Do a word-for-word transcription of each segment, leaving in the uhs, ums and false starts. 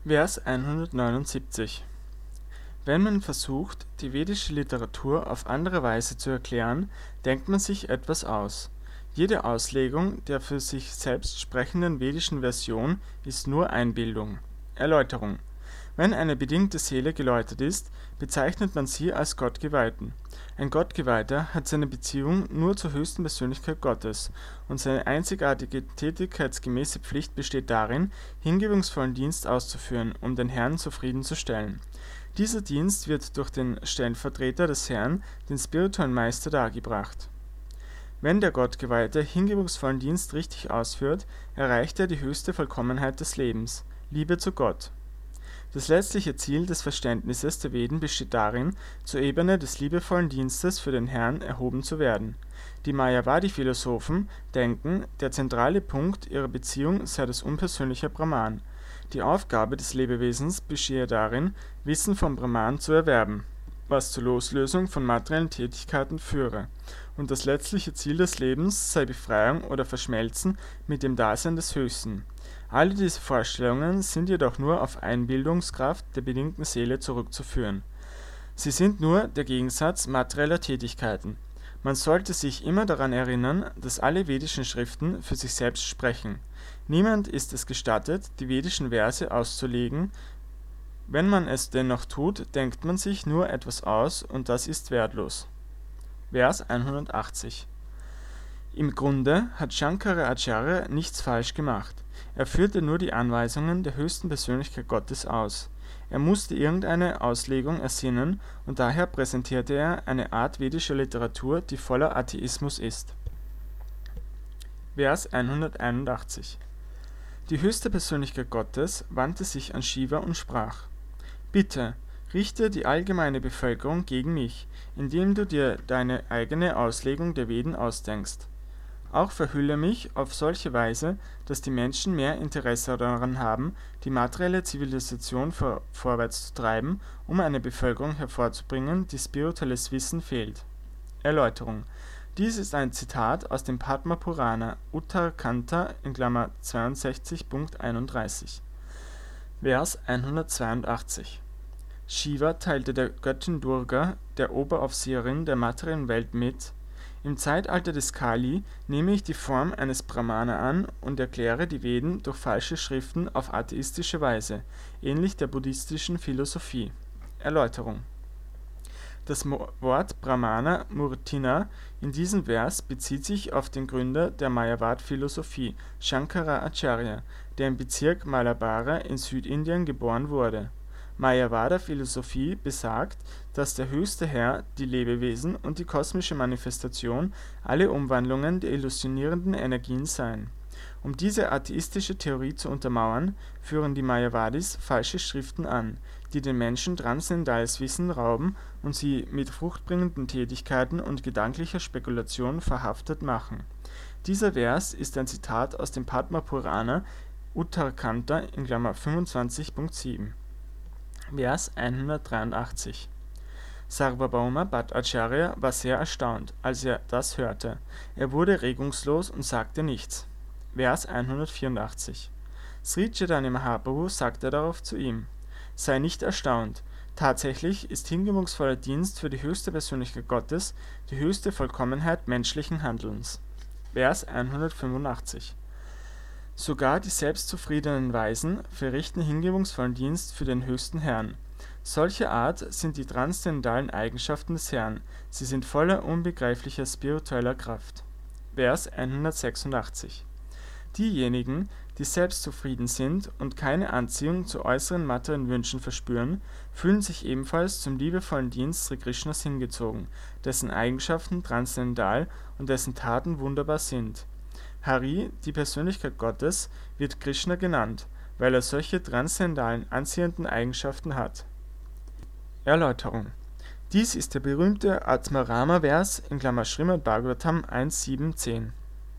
Vers hundertneunundsiebzig. Wenn man versucht, die vedische Literatur auf andere Weise zu erklären, denkt man sich etwas aus. Jede Auslegung der für sich selbst sprechenden vedischen Version ist nur Einbildung. Erläuterung: Wenn eine bedingte Seele geläutert ist, bezeichnet man sie als Gottgeweihten. Ein Gottgeweihter hat seine Beziehung nur zur höchsten Persönlichkeit Gottes, und seine einzigartige tätigkeitsgemäße Pflicht besteht darin, hingebungsvollen Dienst auszuführen, um den Herrn zufriedenzustellen. Dieser Dienst wird durch den Stellvertreter des Herrn, den spirituellen Meister, dargebracht. Wenn der Gottgeweihte hingebungsvollen Dienst richtig ausführt, erreicht er die höchste Vollkommenheit des Lebens, Liebe zu Gott. Das letztliche Ziel des Verständnisses der Veden besteht darin, zur Ebene des liebevollen Dienstes für den Herrn erhoben zu werden. Die Mayavadi-Philosophen denken, der zentrale Punkt ihrer Beziehung sei das unpersönliche Brahman. Die Aufgabe des Lebewesens bestehe darin, Wissen vom Brahman zu erwerben, was zur Loslösung von materiellen Tätigkeiten führe, und das letztliche Ziel des Lebens sei Befreiung oder Verschmelzen mit dem Dasein des Höchsten. Alle diese Vorstellungen sind jedoch nur auf Einbildungskraft der bedingten Seele zurückzuführen. Sie sind nur der Gegensatz materieller Tätigkeiten. Man sollte sich immer daran erinnern, dass alle vedischen Schriften für sich selbst sprechen. Niemand ist es gestattet, die vedischen Verse auszulegen. Wenn man es dennoch tut, denkt man sich nur etwas aus, und das ist wertlos. Vers hundertachtzig. Im Grunde hat Shankaracharya nichts falsch gemacht. Er führte nur die Anweisungen der höchsten Persönlichkeit Gottes aus. Er musste irgendeine Auslegung ersinnen, und daher präsentierte er eine Art vedischer Literatur, die voller Atheismus ist. Vers hunderteinundachtzig. Die höchste Persönlichkeit Gottes wandte sich an Shiva und sprach: Bitte, richte die allgemeine Bevölkerung gegen mich, indem du dir deine eigene Auslegung der Veden ausdenkst. Auch verhülle mich auf solche Weise, dass die Menschen mehr Interesse daran haben, die materielle Zivilisation vor, vorwärts zu treiben, um eine Bevölkerung hervorzubringen, die spirituelles Wissen fehlt. Erläuterung: Dies ist ein Zitat aus dem Padma Purana, Uttarakhanda in Klammer zweiundsechzig Punkt einunddreißig. Vers hundertzweiundachtzig. Shiva teilte der Göttin Durga, der Oberaufseherin der materiellen Welt, mit: Im Zeitalter des Kali nehme ich die Form eines Brahmana an und erkläre die Veden durch falsche Schriften auf atheistische Weise, ähnlich der buddhistischen Philosophie. Erläuterung: Das Wort Brahmana Murtina in diesem Vers bezieht sich auf den Gründer der Mayavad-Philosophie, Shankaracharya, der im Bezirk Malabara in Südindien geboren wurde. Mayavada-Philosophie besagt, dass der höchste Herr, die Lebewesen und die kosmische Manifestation alle Umwandlungen der illusionierenden Energien seien. Um diese atheistische Theorie zu untermauern, führen die Mayavadis falsche Schriften an, die den Menschen transzendentales Wissen rauben und sie mit fruchtbringenden Tätigkeiten und gedanklicher Spekulation verhaftet machen. Dieser Vers ist ein Zitat aus dem Padma Purana, Uttarakhanda in Klammer fünfundzwanzig Punkt sieben. Vers hundertdreiundachtzig. Sarvabhauma Bhattacharya war sehr erstaunt, als er das hörte. Er wurde regungslos und sagte nichts. Vers hundertvierundachtzig. Sri Chaitanya Mahaprabhu sagte darauf zu ihm: Sei nicht erstaunt. Tatsächlich ist hingebungsvoller Dienst für die höchste Persönlichkeit Gottes die höchste Vollkommenheit menschlichen Handelns. Vers hundertfünfundachtzig. Sogar die selbstzufriedenen Weisen verrichten hingebungsvollen Dienst für den höchsten Herrn. Solcher Art sind die transzendentalen Eigenschaften des Herrn, sie sind voller unbegreiflicher spiritueller Kraft. Vers hundertsechsundachtzig. Diejenigen, die selbstzufrieden sind und keine Anziehung zu äußeren materiellen Wünschen verspüren, fühlen sich ebenfalls zum liebevollen Dienst Sri Krishnas hingezogen, dessen Eigenschaften transzendental und dessen Taten wunderbar sind. Hari, die Persönlichkeit Gottes, wird Krishna genannt, weil er solche transzendentalen anziehenden Eigenschaften hat. Erläuterung: Dies ist der berühmte Atmarama-Vers in Klammer Srimad Bhagavatam eins sieben zehn.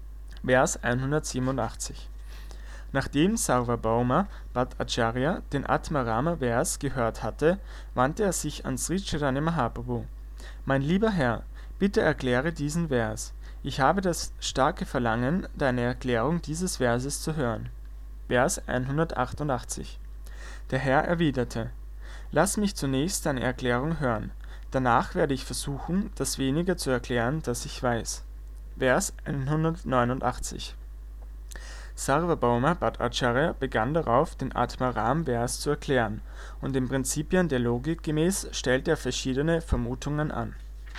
Vers hundertsiebenundachtzig. Nachdem Sarvabhauma Bhattacharya den Atmarama-Vers gehört hatte, wandte er sich an Sri Chaitanya Mahaprabhu: Mein lieber Herr, bitte erkläre diesen Vers. Ich habe das starke Verlangen, deine Erklärung dieses Verses zu hören. Vers hundertachtundachtzig. Der Herr erwiderte: Lass mich zunächst deine Erklärung hören, danach werde ich versuchen, das wenige zu erklären, das ich weiß. Vers hundertneunundachtzig. Sarvabhauma Bhattacharya begann darauf, den Atmaram-Vers zu erklären, und den Prinzipien der Logik gemäß stellte er verschiedene Vermutungen an.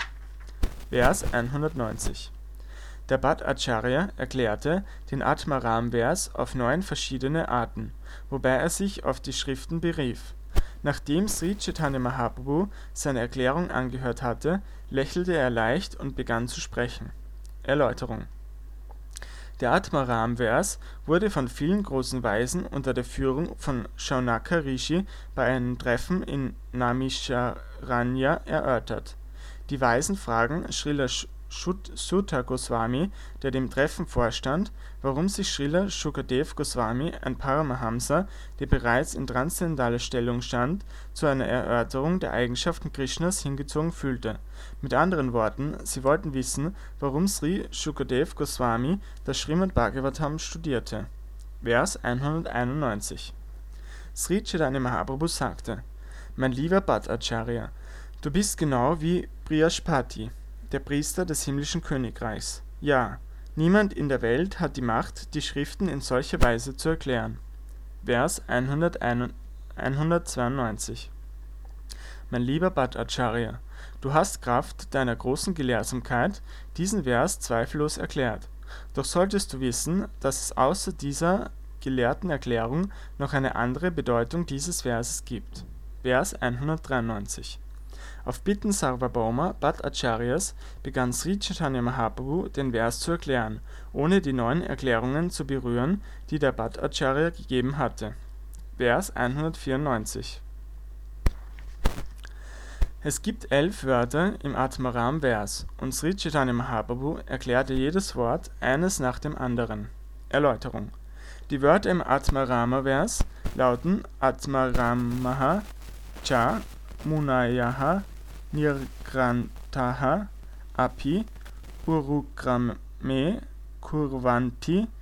Vers hundertneunzig. Der Bhattacharya erklärte den Atmaram-Vers auf neun verschiedene Arten, wobei er sich auf die Schriften berief. Nachdem Sri Chaitanya Mahaprabhu seine Erklärung angehört hatte, lächelte er leicht und begann zu sprechen. Erläuterung: Der Atmaram-Vers wurde von vielen großen Weisen unter der Führung von Shaunaka Rishi bei einem Treffen in Naimisharanya erörtert. Die Weisen fragen Srila Suta Goswami, der dem Treffen vorstand, warum sich Srila Shukadev Goswami, ein Paramahamsa, der bereits in transzendendaler Stellung stand, zu einer Erörterung der Eigenschaften Krishnas hingezogen fühlte. Mit anderen Worten, sie wollten wissen, warum Sri Shukadev Goswami das Srimad Bhagavatam studierte. Vers hunderteinundneunzig. Sri Chaitanya Mahaprabhu sagte: Mein lieber Bhattacharya, du bist genau wie Brihaspati, der Priester des himmlischen Königreichs. Ja, niemand in der Welt hat die Macht, die Schriften in solcher Weise zu erklären. Vers hundertzweiundneunzig. Mein lieber Bhattacharya, du hast Kraft deiner großen Gelehrsamkeit diesen Vers zweifellos erklärt. Doch solltest du wissen, dass es außer dieser gelehrten Erklärung noch eine andere Bedeutung dieses Verses gibt. Vers hundertdreiundneunzig. Auf Bitten Sarvabhauma Bhattacharyas begann Sri Chaitanya Mahaprabhu den Vers zu erklären, ohne die neuen Erklärungen zu berühren, die der Bhattacharya gegeben hatte. Vers hundertvierundneunzig. Es gibt elf Wörter im Atmaram-Vers, und Sri Chaitanya Mahaprabhu erklärte jedes Wort eines nach dem anderen. Erläuterung: Die Wörter im Atmarama-Vers lauten Atmaramaha cha Munayaha Nirgrantaha Api Urukrame Kurvanti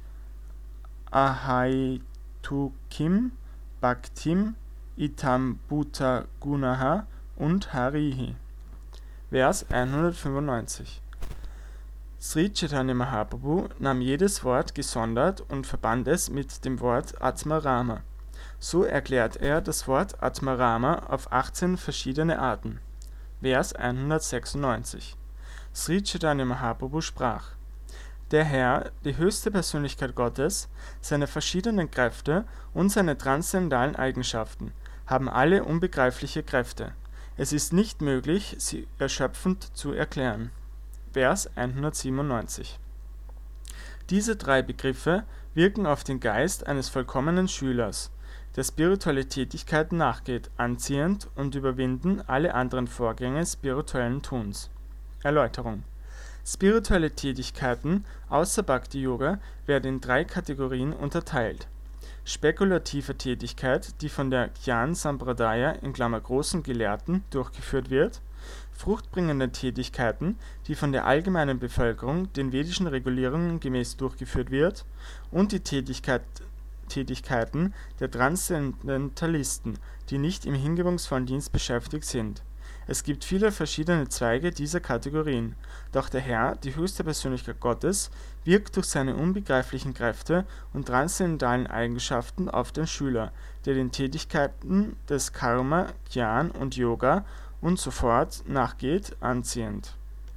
Ahaitukim Bhaktim Itam Bhuta Gunaha und Harihi. Vers hundertfünfundneunzig. Sri Chaitanya Mahaprabhu nahm jedes Wort gesondert und verband es mit dem Wort Atmarama. So erklärt er das Wort Atmarama auf achtzehn verschiedene Arten. Vers hundertsechsundneunzig. Sri Chaitanya Mahaprabhu sprach: Der Herr, die höchste Persönlichkeit Gottes, seine verschiedenen Kräfte und seine transzendentalen Eigenschaften haben alle unbegreifliche Kräfte. Es ist nicht möglich, sie erschöpfend zu erklären. Vers hundertsiebenundneunzig. Diese drei Begriffe wirken auf den Geist eines vollkommenen Schülers, der spirituelle Tätigkeiten nachgeht, anziehend und überwinden alle anderen Vorgänge spirituellen Tuns. Erläuterung: Spirituelle Tätigkeiten außer Bhakti-Yoga werden in drei Kategorien unterteilt: Spekulative Tätigkeit, die von der Gyan Sampradaya in Klammer großen Gelehrten durchgeführt wird, fruchtbringende Tätigkeiten, die von der allgemeinen Bevölkerung den vedischen Regulierungen gemäß durchgeführt wird, und die Tätigkeit Tätigkeiten der Transzendentalisten, die nicht im hingebungsvollen Dienst beschäftigt sind. Es gibt viele verschiedene Zweige dieser Kategorien, doch der Herr, die höchste Persönlichkeit Gottes, wirkt durch seine unbegreiflichen Kräfte und transzendentalen Eigenschaften auf den Schüler, der den Tätigkeiten des Karma, Gyan und Yoga und so fort nachgeht, anziehend.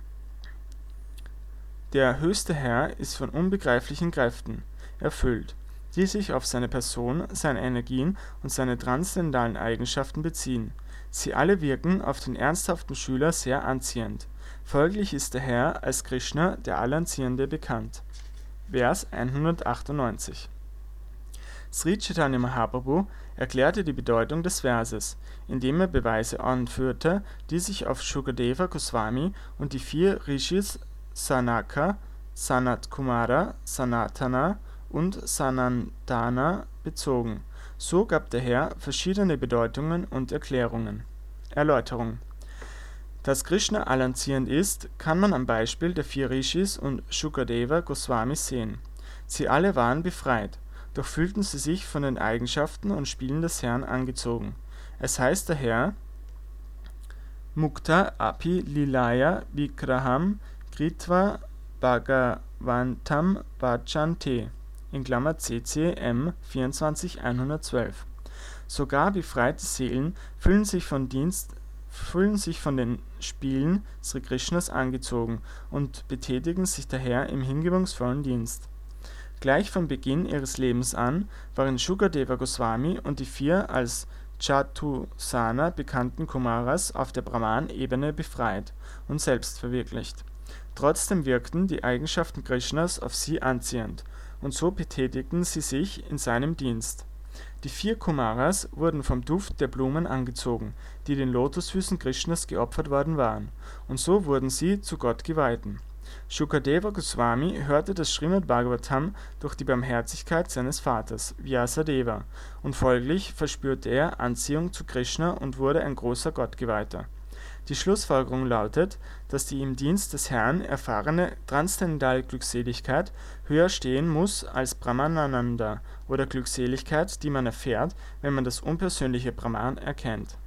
Der höchste Herr ist von unbegreiflichen Kräften erfüllt, die sich auf seine Person, seine Energien und seine transzendentalen Eigenschaften beziehen. Sie alle wirken auf den ernsthaften Schüler sehr anziehend. Folglich ist der Herr als Krishna, der Allanziehende, bekannt. Vers hundertachtundneunzig. Sri Chaitanya Mahaprabhu erklärte die Bedeutung des Verses, indem er Beweise anführte, die sich auf Shukadeva Goswami und die vier Rishis Sanaka, Sanat Kumara, Sanatana und Sanandana bezogen. So gab der Herr verschiedene Bedeutungen und Erklärungen. Erläuterung: Dass Krishna allanziehend ist, kann man am Beispiel der vier Rishis und Shukadeva Goswami sehen. Sie alle waren befreit, doch fühlten sie sich von den Eigenschaften und Spielen des Herrn angezogen. Es heißt daher: Mukta api lilaya vigraham kritva bhagavantam bhajante, in Klammer C C M vierundzwanzig hundertzwölf. Sogar befreite Seelen fühlen sich von Dienst fühlen sich von den Spielen Sri Krishnas angezogen und betätigen sich daher im hingebungsvollen Dienst. Gleich von Beginn ihres Lebens an waren Shukadeva Goswami und die vier als Chatusana bekannten Kumaras auf der Brahman-Ebene befreit und selbstverwirklicht. Trotzdem wirkten die Eigenschaften Krishnas auf sie anziehend, und so betätigten sie sich in seinem Dienst. Die vier Kumaras wurden vom Duft der Blumen angezogen, die den Lotusfüßen Krishnas geopfert worden waren, und so wurden sie zu Gott geweihten. Shukadeva Goswami hörte das Srimad Bhagavatam durch die Barmherzigkeit seines Vaters, Vyasadeva, und folglich verspürte er Anziehung zu Krishna und wurde ein großer Gottgeweihter. Die Schlussfolgerung lautet, dass die im Dienst des Herrn erfahrene transzendentale Glückseligkeit höher stehen muss als Brahmananda oder Glückseligkeit, die man erfährt, wenn man das unpersönliche Brahman erkennt.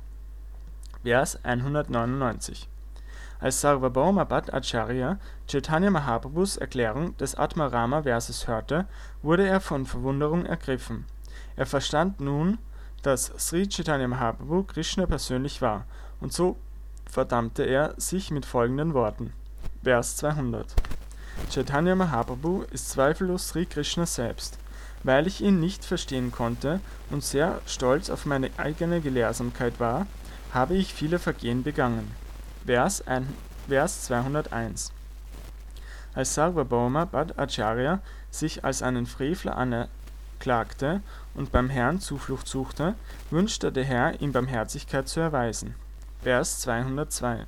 Vers hundertneunundneunzig. Als Sarvabhauma Bhattacharya Chaitanya Mahaprabhus Erklärung des Atmarama-Verses hörte, wurde er von Verwunderung ergriffen. Er verstand nun, dass Sri Chaitanya Mahaprabhu Krishna persönlich war, und so verdammte er sich mit folgenden Worten. Vers zweihundert. Chaitanya Mahaprabhu ist zweifellos Sri Krishna selbst. Weil ich ihn nicht verstehen konnte und sehr stolz auf meine eigene Gelehrsamkeit war, habe ich viele Vergehen begangen. Vers, ein, Vers zweihunderteins. Als Sarvabhauma Bhattacharya sich als einen Frevler anklagte und beim Herrn Zuflucht suchte, wünschte der Herr, ihm Barmherzigkeit zu erweisen. Vers zweihundertzwei.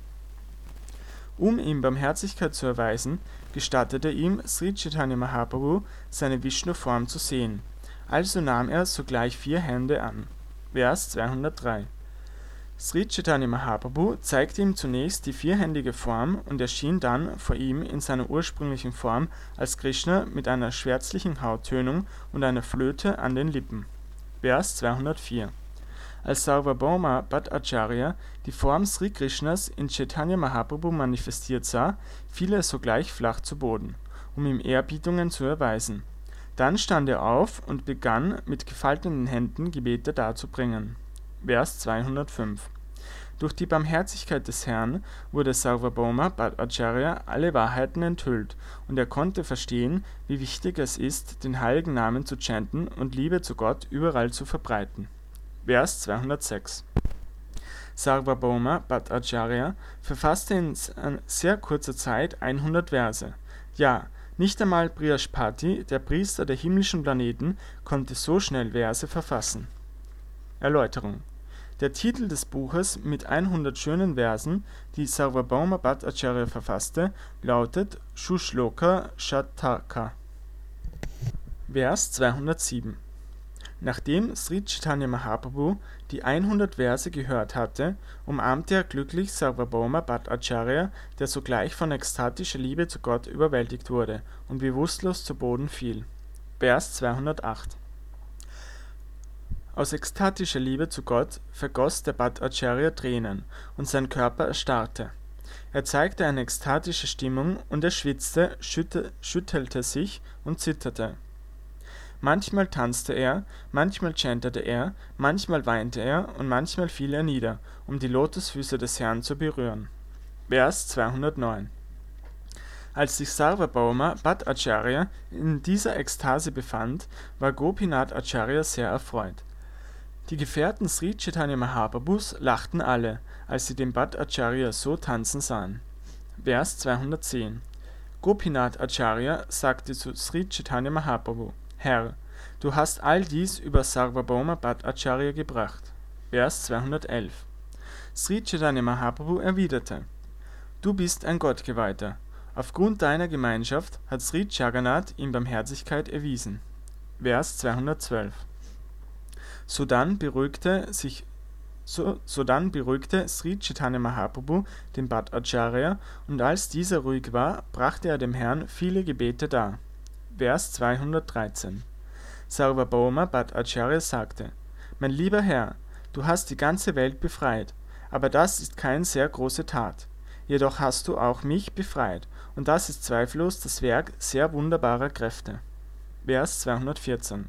Um ihm Barmherzigkeit zu erweisen, gestattete ihm Sri Chaitanya Mahaprabhu, seine Vishnu-Form zu sehen. Also nahm er sogleich vier Hände an. Vers zweihundertdrei. Sri Chaitanya Mahaprabhu zeigte ihm zunächst die vierhändige Form und erschien dann vor ihm in seiner ursprünglichen Form als Krishna mit einer schwärzlichen Hauttönung und einer Flöte an den Lippen. Vers zweihundertvier. Als Sarvabhauma Bhattacharya die Form Sri Krishnas in Chaitanya Mahaprabhu manifestiert sah, fiel er sogleich flach zu Boden, um ihm Ehrbietungen zu erweisen. Dann stand er auf und begann mit gefalteten Händen Gebete darzubringen. Vers zweihundertfünf. Durch die Barmherzigkeit des Herrn wurde Sarvabhauma Bhattacharya alle Wahrheiten enthüllt, und er konnte verstehen, wie wichtig es ist, den heiligen Namen zu chanten und Liebe zu Gott überall zu verbreiten. Vers zweihundertsechs. Sarvabhauma Bhattacharya verfasste in sehr kurzer Zeit hundert Verse. Ja, nicht einmal Brihaspati, der Priester der himmlischen Planeten, konnte so schnell Verse verfassen. Erläuterung. Der Titel des Buches mit hundert schönen Versen, die Sarvabhauma Bhattacharya verfasste, lautet Shushloka Shataka. Vers zweihundertsieben. Nachdem Sri Chaitanya Mahaprabhu die hundert Verse gehört hatte, umarmte er glücklich Sarvabhauma Bhattacharya, der sogleich von ekstatischer Liebe zu Gott überwältigt wurde und bewusstlos zu Boden fiel. Vers zweihundertacht. Aus ekstatischer Liebe zu Gott vergoss der Bhattacharya Tränen und sein Körper erstarrte. Er zeigte eine ekstatische Stimmung und er schwitzte, schütte, schüttelte sich und zitterte. Manchmal tanzte er, manchmal chantete er, manchmal weinte er und manchmal fiel er nieder, um die Lotusfüße des Herrn zu berühren. Vers zweihundertneun. Als sich Sarvabhauma Bhattacharya in dieser Ekstase befand, war Gopinath Acharya sehr erfreut. Die Gefährten Sri Chaitanya Mahaprabhus lachten alle, als sie den Bhattacharya so tanzen sahen. Vers zweihundertzehn. Gopinath Acharya sagte zu Sri Chaitanya Mahaprabhu: Herr, du hast all dies über Sarvabhauma Bhattacharya gebracht. Vers zweihundertelf. Sri Chaitanya Mahaprabhu erwiderte: Du bist ein Gottgeweihter. Aufgrund deiner Gemeinschaft hat Sri Jagannath ihm Barmherzigkeit erwiesen. Vers zweihundertzwölf. Sodann beruhigte sich so, sodann beruhigte Sri Chaitanya Mahaprabhu den Bhattacharya, und als dieser ruhig war, brachte er dem Herrn viele Gebete dar. Vers zweihundertdreizehn. Sarvabhauma Bhattacharya sagte: Mein lieber Herr, du hast die ganze Welt befreit, aber das ist keine sehr große Tat. Jedoch hast du auch mich befreit, und das ist zweifellos das Werk sehr wunderbarer Kräfte. Vers zweihundertvierzehn.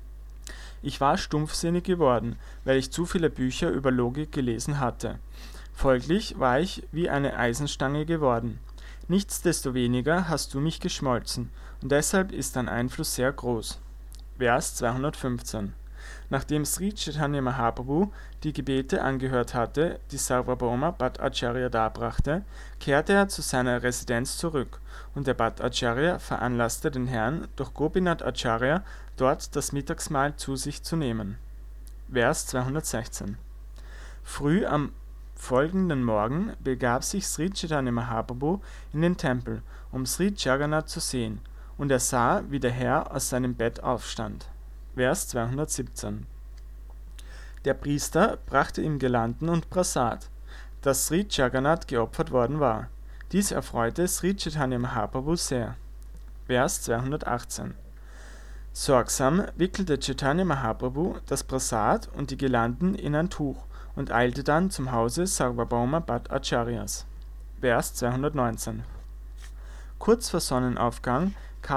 Ich war stumpfsinnig geworden, weil ich zu viele Bücher über Logik gelesen hatte. Folglich war ich wie eine Eisenstange geworden. Nichtsdestoweniger hast du mich geschmolzen, und deshalb ist dein Einfluss sehr groß. Vers zweihundertfünfzehn. Nachdem Sri Chaitanya Mahaprabhu die Gebete angehört hatte, die Sarvabhauma Bhattacharya darbrachte, kehrte er zu seiner Residenz zurück, und der Bhattacharya veranlasste den Herrn, durch Gopinath Acharya dort das Mittagsmahl zu sich zu nehmen. Vers zweihundertsechzehn. Früh am folgenden Morgen begab sich Sri Chaitanya Mahaprabhu in den Tempel, um Sri Jagannath zu sehen, und er sah, wie der Herr aus seinem Bett aufstand. Vers zweihundertsiebzehn. Der Priester brachte ihm Girlanden und Prasad, das Sri Jagannath geopfert worden war. Dies erfreute Sri Chaitanya Mahaprabhu sehr. Vers zweihundertachtzehn. Sorgsam wickelte Chaitanya Mahaprabhu das Prasad und die Girlanden in ein Tuch und eilte dann zum Hause Sarvabhauma Bhattacharyas. Vers zweihundertneunzehn. Kurz vor Sonnenaufgang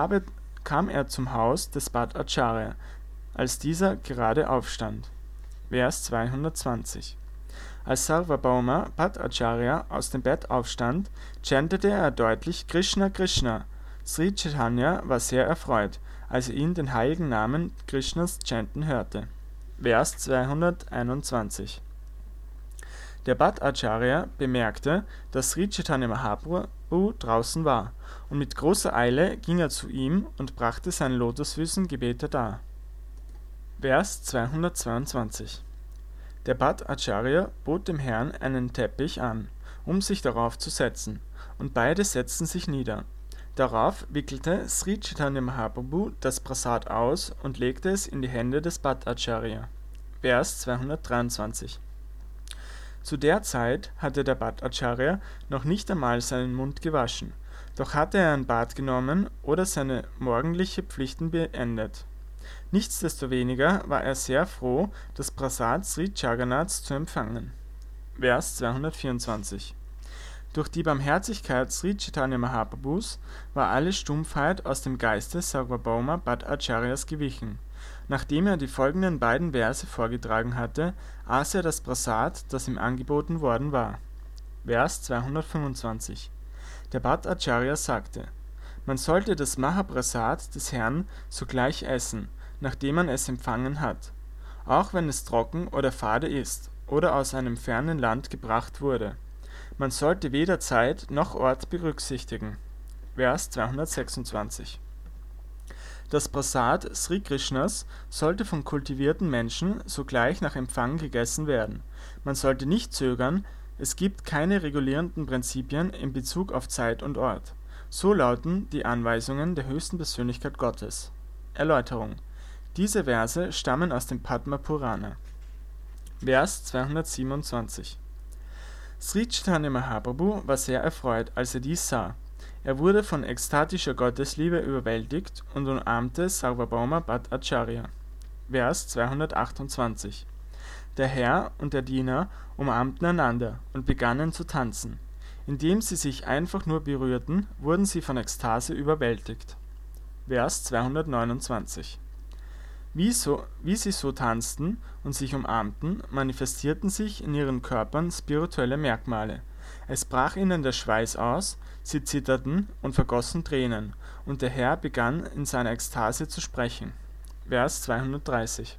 kam er zum Haus des Bhattacharya, als dieser gerade aufstand. Vers zweihundertzwanzig. Als Sarvabhauma Bhattacharya aus dem Bett aufstand, chantete er deutlich Krishna Krishna. Sri Chaitanya war sehr erfreut, als er ihn den heiligen Namen Krishnas chanten hörte. Vers zweihunderteinundzwanzig. Der Bhattacharya bemerkte, dass Sri Chaitanya Mahaprabhu draußen war, und mit großer Eile ging er zu ihm und brachte seine Lotusfüßen Gebete dar. Vers zweihundertzweiundzwanzig. Der Bhattacharya bot dem Herrn einen Teppich an, um sich darauf zu setzen, und beide setzten sich nieder. Darauf wickelte Sri Chaitanya Mahaprabhu das Prasad aus und legte es in die Hände des Bhattacharya. Vers zweihundertdreiundzwanzig. Zu der Zeit hatte der Bhattacharya noch nicht einmal seinen Mund gewaschen, doch hatte er ein Bad genommen oder seine morgendliche Pflichten beendet. Nichtsdestoweniger war er sehr froh, das Prasad Sri Jagannaths zu empfangen. Vers zweihundertvierundzwanzig. Durch die Barmherzigkeit Sri Chaitanya Mahaprabhus war alle Stumpfheit aus dem Geiste Sarvabhauma Bhattacharyas gewichen. Nachdem er die folgenden beiden Verse vorgetragen hatte, aß er das Prasad, das ihm angeboten worden war. Vers zweihundertfünfundzwanzig. Der Bhattacharya sagte: Man sollte das Mahaprasad des Herrn sogleich essen, nachdem man es empfangen hat, auch wenn es trocken oder fade ist oder aus einem fernen Land gebracht wurde. Man sollte weder Zeit noch Ort berücksichtigen. Vers zweihundertsechsundzwanzig. Das Prasad Sri Krishnas sollte von kultivierten Menschen sogleich nach Empfang gegessen werden. Man sollte nicht zögern, es gibt keine regulierenden Prinzipien in Bezug auf Zeit und Ort. So lauten die Anweisungen der höchsten Persönlichkeit Gottes. Erläuterung: Diese Verse stammen aus dem Padma Purana. Vers zweihundertsiebenundzwanzig. Sri Chaitanya Mahaprabhu war sehr erfreut, als er dies sah. Er wurde von ekstatischer Gottesliebe überwältigt und umarmte Sarvabhauma Bhattacharya. Vers zweihundertachtundzwanzig. Der Herr und der Diener umarmten einander und begannen zu tanzen. Indem sie sich einfach nur berührten, wurden sie von Ekstase überwältigt. Vers zweihundertneunundzwanzig. Wie, so, wie sie so tanzten und sich umarmten, manifestierten sich in ihren Körpern spirituelle Merkmale. Es brach ihnen der Schweiß aus, sie zitterten und vergossen Tränen, und der Herr begann in seiner Ekstase zu sprechen. Vers zweihundertdreißig.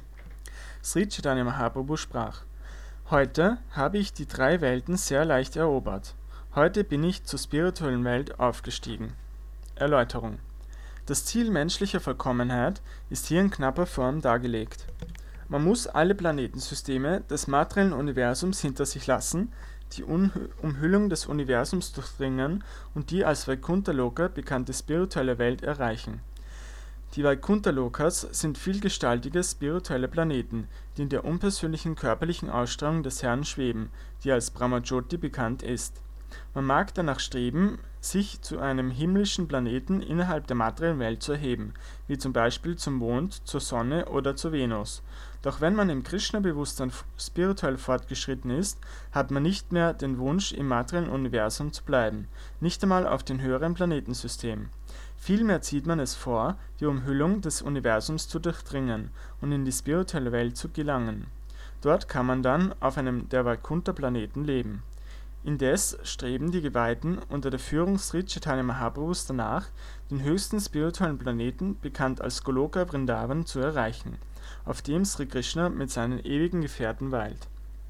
Sri Chaitanya Mahaprabhu sprach: Heute habe ich die drei Welten sehr leicht erobert. Heute bin ich zur spirituellen Welt aufgestiegen. Erläuterung: Das Ziel menschlicher Vollkommenheit ist hier in knapper Form dargelegt. Man muss alle Planetensysteme des materiellen Universums hinter sich lassen, die Umhüllung des Universums durchdringen und die als Vaikuntha-Loka bekannte spirituelle Welt erreichen. Die Vaikuntha-Lokas sind vielgestaltige spirituelle Planeten, die in der unpersönlichen körperlichen Ausstrahlung des Herrn schweben, die als Brahmajyoti bekannt ist. Man mag danach streben, sich zu einem himmlischen Planeten innerhalb der materiellen Welt zu erheben, wie zum Beispiel zum Mond, zur Sonne oder zur Venus. Doch wenn man im Krishna-Bewusstsein spirituell fortgeschritten ist, hat man nicht mehr den Wunsch, im materiellen Universum zu bleiben, nicht einmal auf den höheren Planetensystemen. Vielmehr zieht man es vor, die Umhüllung des Universums zu durchdringen und in die spirituelle Welt zu gelangen. Dort kann man dann auf einem der Vaikuntha-Planeten leben. Indes streben die Geweihten unter der Führung Sri Chaitanya Mahaprabhus danach, den höchsten spirituellen Planeten, bekannt als Goloka Vrindavan, zu erreichen, auf dem Sri Krishna mit seinen ewigen Gefährten weilt.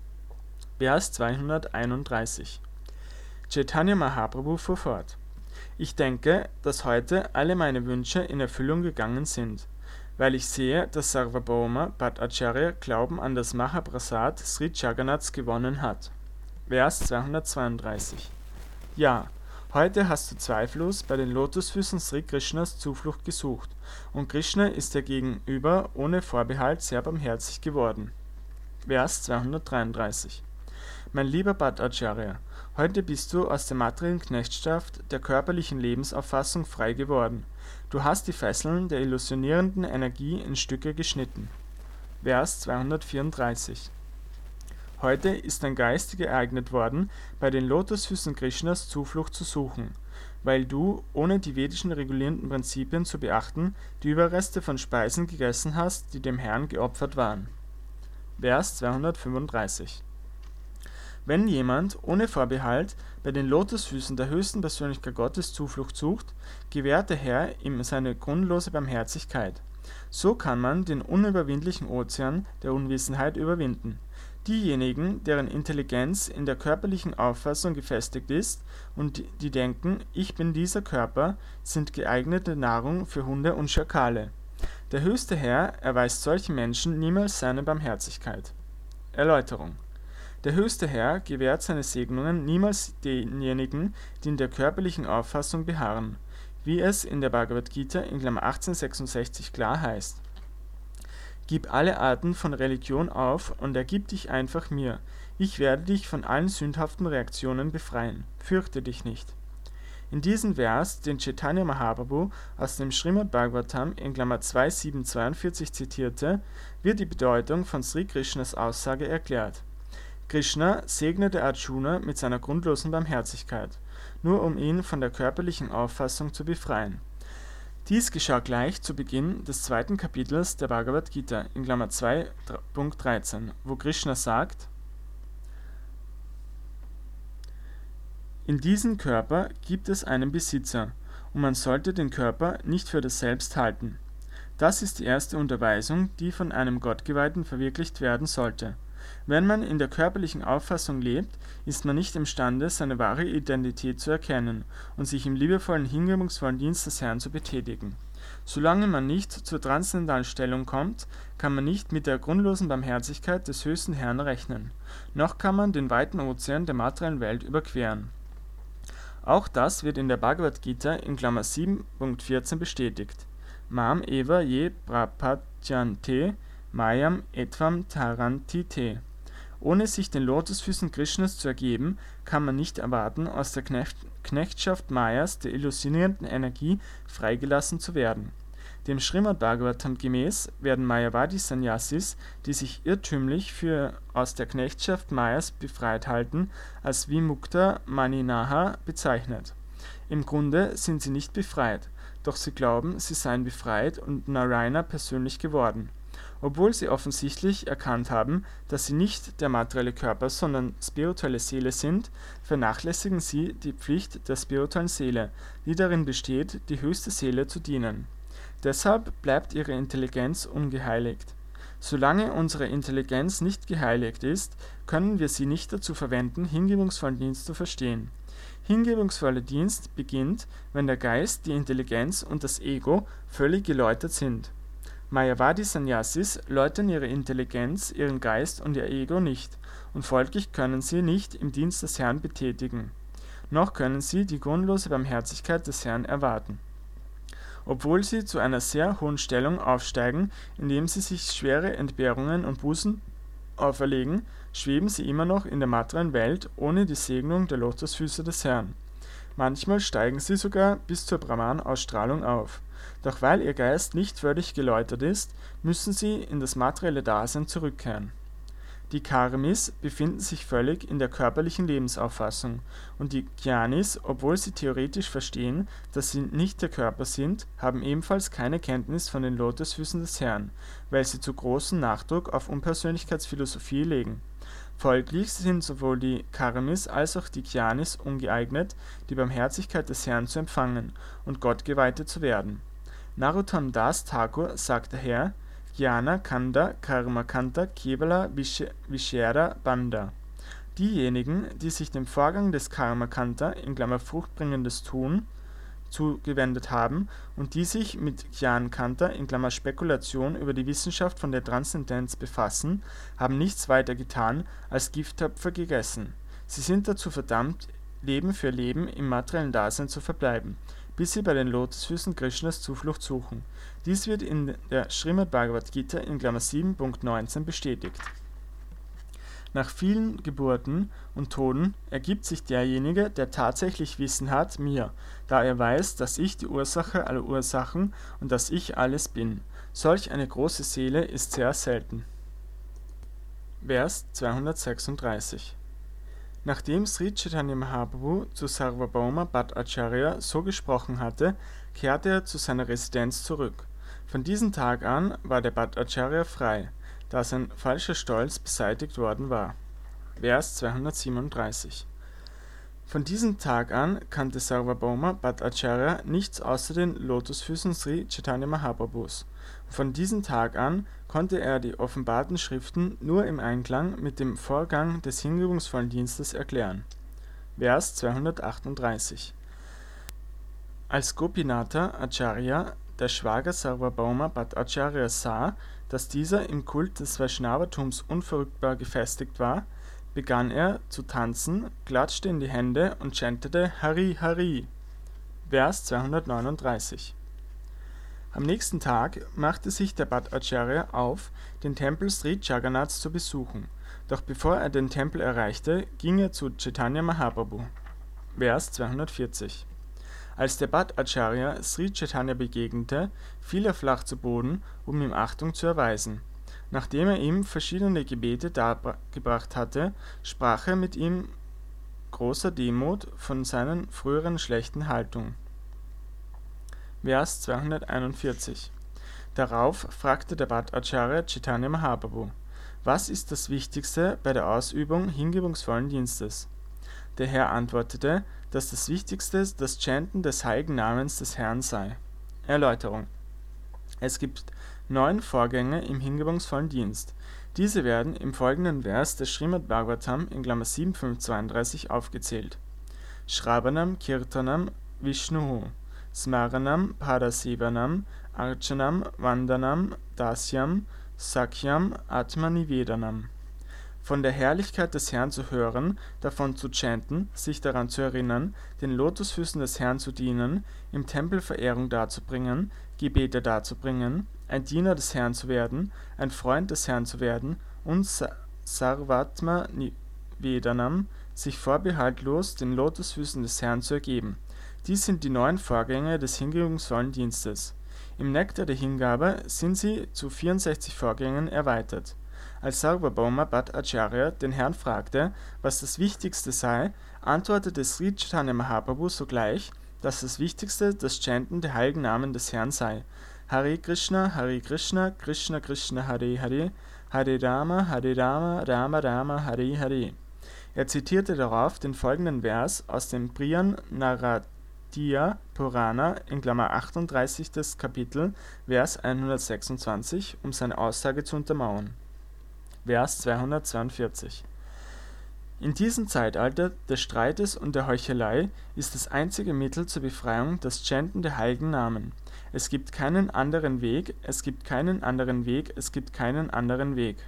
Vers zweihunderteinunddreißig. Chaitanya Mahaprabhu fuhr fort: Ich denke, dass heute alle meine Wünsche in Erfüllung gegangen sind, weil ich sehe, dass Sarvabhauma Bhattacharya Glauben an das Mahaprasad Sri Jagannaths gewonnen hat. Vers zweihundertzweiunddreißig. Ja, heute hast du zweifellos bei den Lotusfüßen Sri Krishnas Zuflucht gesucht, und Krishna ist dir gegenüber ohne Vorbehalt sehr barmherzig geworden. Vers zweihundertdreiunddreißig. Mein lieber Bhattacharya, heute bist du aus der materiellen Knechtschaft der körperlichen Lebensauffassung frei geworden. Du hast die Fesseln der illusionierenden Energie in Stücke geschnitten. Vers zweihundertvierunddreißig. Heute ist dein Geist geeignet worden, bei den Lotusfüßen Krishnas Zuflucht zu suchen, weil du, ohne die vedischen regulierenden Prinzipien zu beachten, die Überreste von Speisen gegessen hast, die dem Herrn geopfert waren. Vers zweihundertfünfunddreißig. Wenn jemand ohne Vorbehalt bei den Lotusfüßen der höchsten Persönlichkeit Gottes Zuflucht sucht, gewährt der Herr ihm seine grundlose Barmherzigkeit. So kann man den unüberwindlichen Ozean der Unwissenheit überwinden. Diejenigen, deren Intelligenz in der körperlichen Auffassung gefestigt ist und die denken, ich bin dieser Körper, sind geeignete Nahrung für Hunde und Schakale. Der höchste Herr erweist solchen Menschen niemals seine Barmherzigkeit. Erläuterung: Der höchste Herr gewährt seine Segnungen niemals denjenigen, die in der körperlichen Auffassung beharren, wie es in der Bhagavad Gita in Klammer achtzehnhundertsechsundsechzig klar heißt. Gib alle Arten von Religion auf und ergib dich einfach mir. Ich werde dich von allen sündhaften Reaktionen befreien. Fürchte dich nicht. In diesem Vers, den Chaitanya Mahaprabhu aus dem Srimad Bhagavatam in Klammer zweitausendsiebenhundertzweiundvierzig zitierte, wird die Bedeutung von Sri Krishnas Aussage erklärt. Krishna segnete Arjuna mit seiner grundlosen Barmherzigkeit, nur um ihn von der körperlichen Auffassung zu befreien. Dies geschah gleich zu Beginn des zweiten Kapitels der Bhagavad Gita in Klammer zwei Punkt dreizehn, wo Krishna sagt: In diesem Körper gibt es einen Besitzer, und man sollte den Körper nicht für das Selbst halten. Das ist die erste Unterweisung, die von einem Gottgeweihten verwirklicht werden sollte. Wenn man in der körperlichen Auffassung lebt, ist man nicht imstande, seine wahre Identität zu erkennen und sich im liebevollen, hingebungsvollen Dienst des Herrn zu betätigen. Solange man nicht zur transzendentalen Stellung kommt, kann man nicht mit der grundlosen Barmherzigkeit des höchsten Herrn rechnen, noch kann man den weiten Ozean der materiellen Welt überqueren. Auch das wird in der Bhagavad Gita in Klammer sieben Punkt vierzehn bestätigt. Mam eva ye prapadyante mayam etvam taranti te. Ohne sich den Lotusfüßen Krishnas zu ergeben, kann man nicht erwarten, aus der Knecht Knechtschaft Mayas, der illusionierenden Energie, freigelassen zu werden. Dem Srimad Bhagavatam gemäß werden Mayavadi Sannyasis, die sich irrtümlich für aus der Knechtschaft Mayas befreit halten, als Vimukta Maninaha bezeichnet. Im Grunde sind sie nicht befreit, doch sie glauben, sie seien befreit und Narayana persönlich geworden. Obwohl sie offensichtlich erkannt haben, dass sie nicht der materielle Körper, sondern spirituelle Seele sind, vernachlässigen sie die Pflicht der spirituellen Seele, die darin besteht, die höchste Seele zu dienen. Deshalb bleibt ihre Intelligenz ungeheiligt. Solange unsere Intelligenz nicht geheiligt ist, können wir sie nicht dazu verwenden, hingebungsvollen Dienst zu verstehen. Hingebungsvoller Dienst beginnt, wenn der Geist, die Intelligenz und das Ego völlig geläutert sind. Mayavadi Sannyasis läutern ihre Intelligenz, ihren Geist und ihr Ego nicht, und folglich können sie nicht im Dienst des Herrn betätigen. Noch können sie die grundlose Barmherzigkeit des Herrn erwarten. Obwohl sie zu einer sehr hohen Stellung aufsteigen, indem sie sich schwere Entbehrungen und Bußen auferlegen, schweben sie immer noch in der materiellen Welt ohne die Segnung der Lotusfüße des Herrn. Manchmal steigen sie sogar bis zur Brahman-Ausstrahlung auf. Doch weil ihr Geist nicht völlig geläutert ist, müssen sie in das materielle Dasein zurückkehren. Die Karmis befinden sich völlig in der körperlichen Lebensauffassung und die Jnanis, obwohl sie theoretisch verstehen, dass sie nicht der Körper sind, haben ebenfalls keine Kenntnis von den Lotusfüßen des Herrn, weil sie zu großen Nachdruck auf Unpersönlichkeitsphilosophie legen. Folglich sind sowohl die Karmis als auch die Jnanis ungeeignet, die Barmherzigkeit des Herrn zu empfangen und Gottgeweihte zu werden. Narottam Das Thakur sagt daher: Jnana Kanda Karma Kanta Kevala Vishera Bandha. Diejenigen, die sich dem Vorgang des Karma Kanta in Klammer fruchtbringendes Tun zugewendet haben und die sich mit Jnana Kanta in Klammer Spekulation über die Wissenschaft von der Transzendenz befassen, haben nichts weiter getan, als Gifttöpfe gegessen. Sie sind dazu verdammt, Leben für Leben im materiellen Dasein zu verbleiben, bis sie bei den Lotusfüßen Krishnas Zuflucht suchen. Dies wird in der Srimad Bhagavad Gita in Klammer sieben Punkt neunzehn bestätigt. Nach vielen Geburten und Toden ergibt sich derjenige, der tatsächlich Wissen hat, mir, da er weiß, dass ich die Ursache aller Ursachen und dass ich alles bin. Solch eine große Seele ist sehr selten. Vers zweihundertsechsunddreißig. Nachdem Sri Chaitanya Mahaprabhu zu Sarvabhauma Bhattacharya so gesprochen hatte, kehrte er zu seiner Residenz zurück. Von diesem Tag an war der Bhattacharya frei, da sein falscher Stolz beseitigt worden war. Vers zweihundertsiebenunddreißig. Von diesem Tag an kannte Sarvabhauma Bhattacharya nichts außer den Lotusfüßen Sri Chaitanya Mahaprabhus. Von diesem Tag an konnte er die offenbarten Schriften nur im Einklang mit dem Vorgang des hingebungsvollen Dienstes erklären. Vers zweihundertachtunddreißig. Als Gopinatha Acharya, der Schwager Sarvabhauma Bhattacharya, sah, dass dieser im Kult des Vaishnavatums unverrückbar gefestigt war, begann er zu tanzen, klatschte in die Hände und chantete Hari Hari. Vers zweihundertneununddreißig. Am nächsten Tag machte sich der Bhattacharya auf, den Tempel Sri Jagannaths zu besuchen, doch bevor er den Tempel erreichte, ging er zu Chaitanya Mahaprabhu. Vers zweihundertvierzig. Als der Bhattacharya Sri Chaitanya begegnete, fiel er flach zu Boden, um ihm Achtung zu erweisen. Nachdem er ihm verschiedene Gebete dargebracht hatte, sprach er mit ihm großer Demut von seiner früheren schlechten Haltung. Vers zweihunderteinundvierzig. Darauf fragte der Bhattacharya Chaitanya Mahaprabhu: Was ist das Wichtigste bei der Ausübung hingebungsvollen Dienstes? Der Herr antwortete, dass das Wichtigste das Chanten des heiligen Namens des Herrn sei. Erläuterung: Es gibt neun Vorgänge im hingebungsvollen Dienst. Diese werden im folgenden Vers des Srimad Bhagavatam in Klammer sieben Punkt fünfhundertzweiunddreißig aufgezählt: Shravanam Kirtanam Vishnuhu, Smaranam Padasevanam, Archanam Vandanam Dasyam, Sakhyam Atmanivedanam. Von der Herrlichkeit des Herrn zu hören, davon zu chanten, sich daran zu erinnern, den Lotusfüßen des Herrn zu dienen, im Tempel Verehrung darzubringen, Gebete darzubringen, ein Diener des Herrn zu werden, ein Freund des Herrn zu werden und Sarvatma Nivedanam, sich vorbehaltlos den Lotusfüßen des Herrn zu ergeben. Dies sind die neun Vorgänge des hingebungsvollen Dienstes. Im Nektar der Hingabe sind sie zu vierundsechzig Vorgängen erweitert. Als Sarvabhauma Bhattacharya den Herrn fragte, was das Wichtigste sei, antwortete Sri Chaitanya Mahaprabhu sogleich, dass das Wichtigste das Chanten der heiligen Namen des Herrn sei. Hare Krishna, Hare Krishna, Krishna Krishna, Hare Hare, Hare Rama, Hare Rama, Rama Rama, Hare Hare. Er zitierte darauf den folgenden Vers aus dem Brihan Naradiya Purana in Klammer achtunddreißig. Kapitel, Vers hundertsechsundzwanzig, um seine Aussage zu untermauern. Vers zweihundertzweiundvierzig. In diesem Zeitalter des Streites und der Heuchelei ist das einzige Mittel zur Befreiung das Chanten der heiligen Namen. Es gibt keinen anderen Weg, es gibt keinen anderen Weg, es gibt keinen anderen Weg.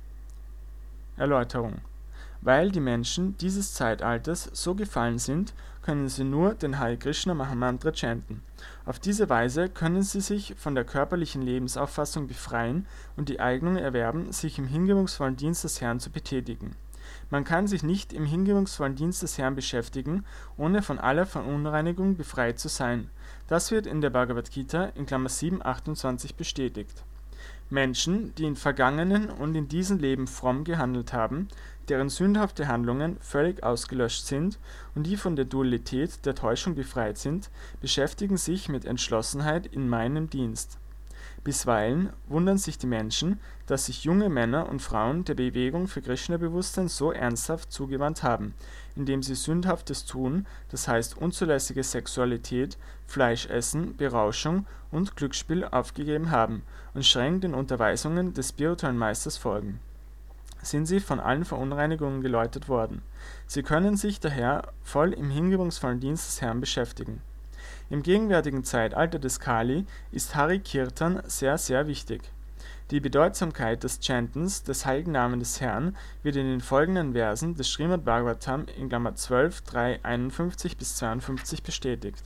Erläuterung: Weil die Menschen dieses Zeitalters so gefallen sind, können sie nur den Hare Krishna Mahamantra chanten. Auf diese Weise können sie sich von der körperlichen Lebensauffassung befreien und die Eignung erwerben, sich im hingebungsvollen Dienst des Herrn zu betätigen. Man kann sich nicht im hingebungsvollen Dienst des Herrn beschäftigen, ohne von aller Verunreinigung befreit zu sein. Das wird in der Bhagavad Gita in Klammer sieben achtundzwanzig bestätigt. Menschen, die in vergangenen und in diesem Leben fromm gehandelt haben, deren sündhafte Handlungen völlig ausgelöscht sind und die von der Dualität der Täuschung befreit sind, beschäftigen sich mit Entschlossenheit in meinem Dienst. Bisweilen wundern sich die Menschen, dass sich junge Männer und Frauen der Bewegung für Krishna-Bewusstsein so ernsthaft zugewandt haben, indem sie sündhaftes Tun, das heißt unzulässige Sexualität, Fleischessen, Berauschung und Glücksspiel aufgegeben haben und streng den Unterweisungen des spirituellen Meisters folgen. Sind sie von allen Verunreinigungen geläutert worden. Sie können sich daher voll im hingebungsvollen Dienst des Herrn beschäftigen. Im gegenwärtigen Zeitalter des Kali ist Hari Kirtan sehr, sehr wichtig. Die Bedeutsamkeit des Chantens des heiligen Namen des Herrn wird in den folgenden Versen des Srimad Bhagavatam in Klammer zwölf, drei, einundfünfzig bis zweiundfünfzig bestätigt.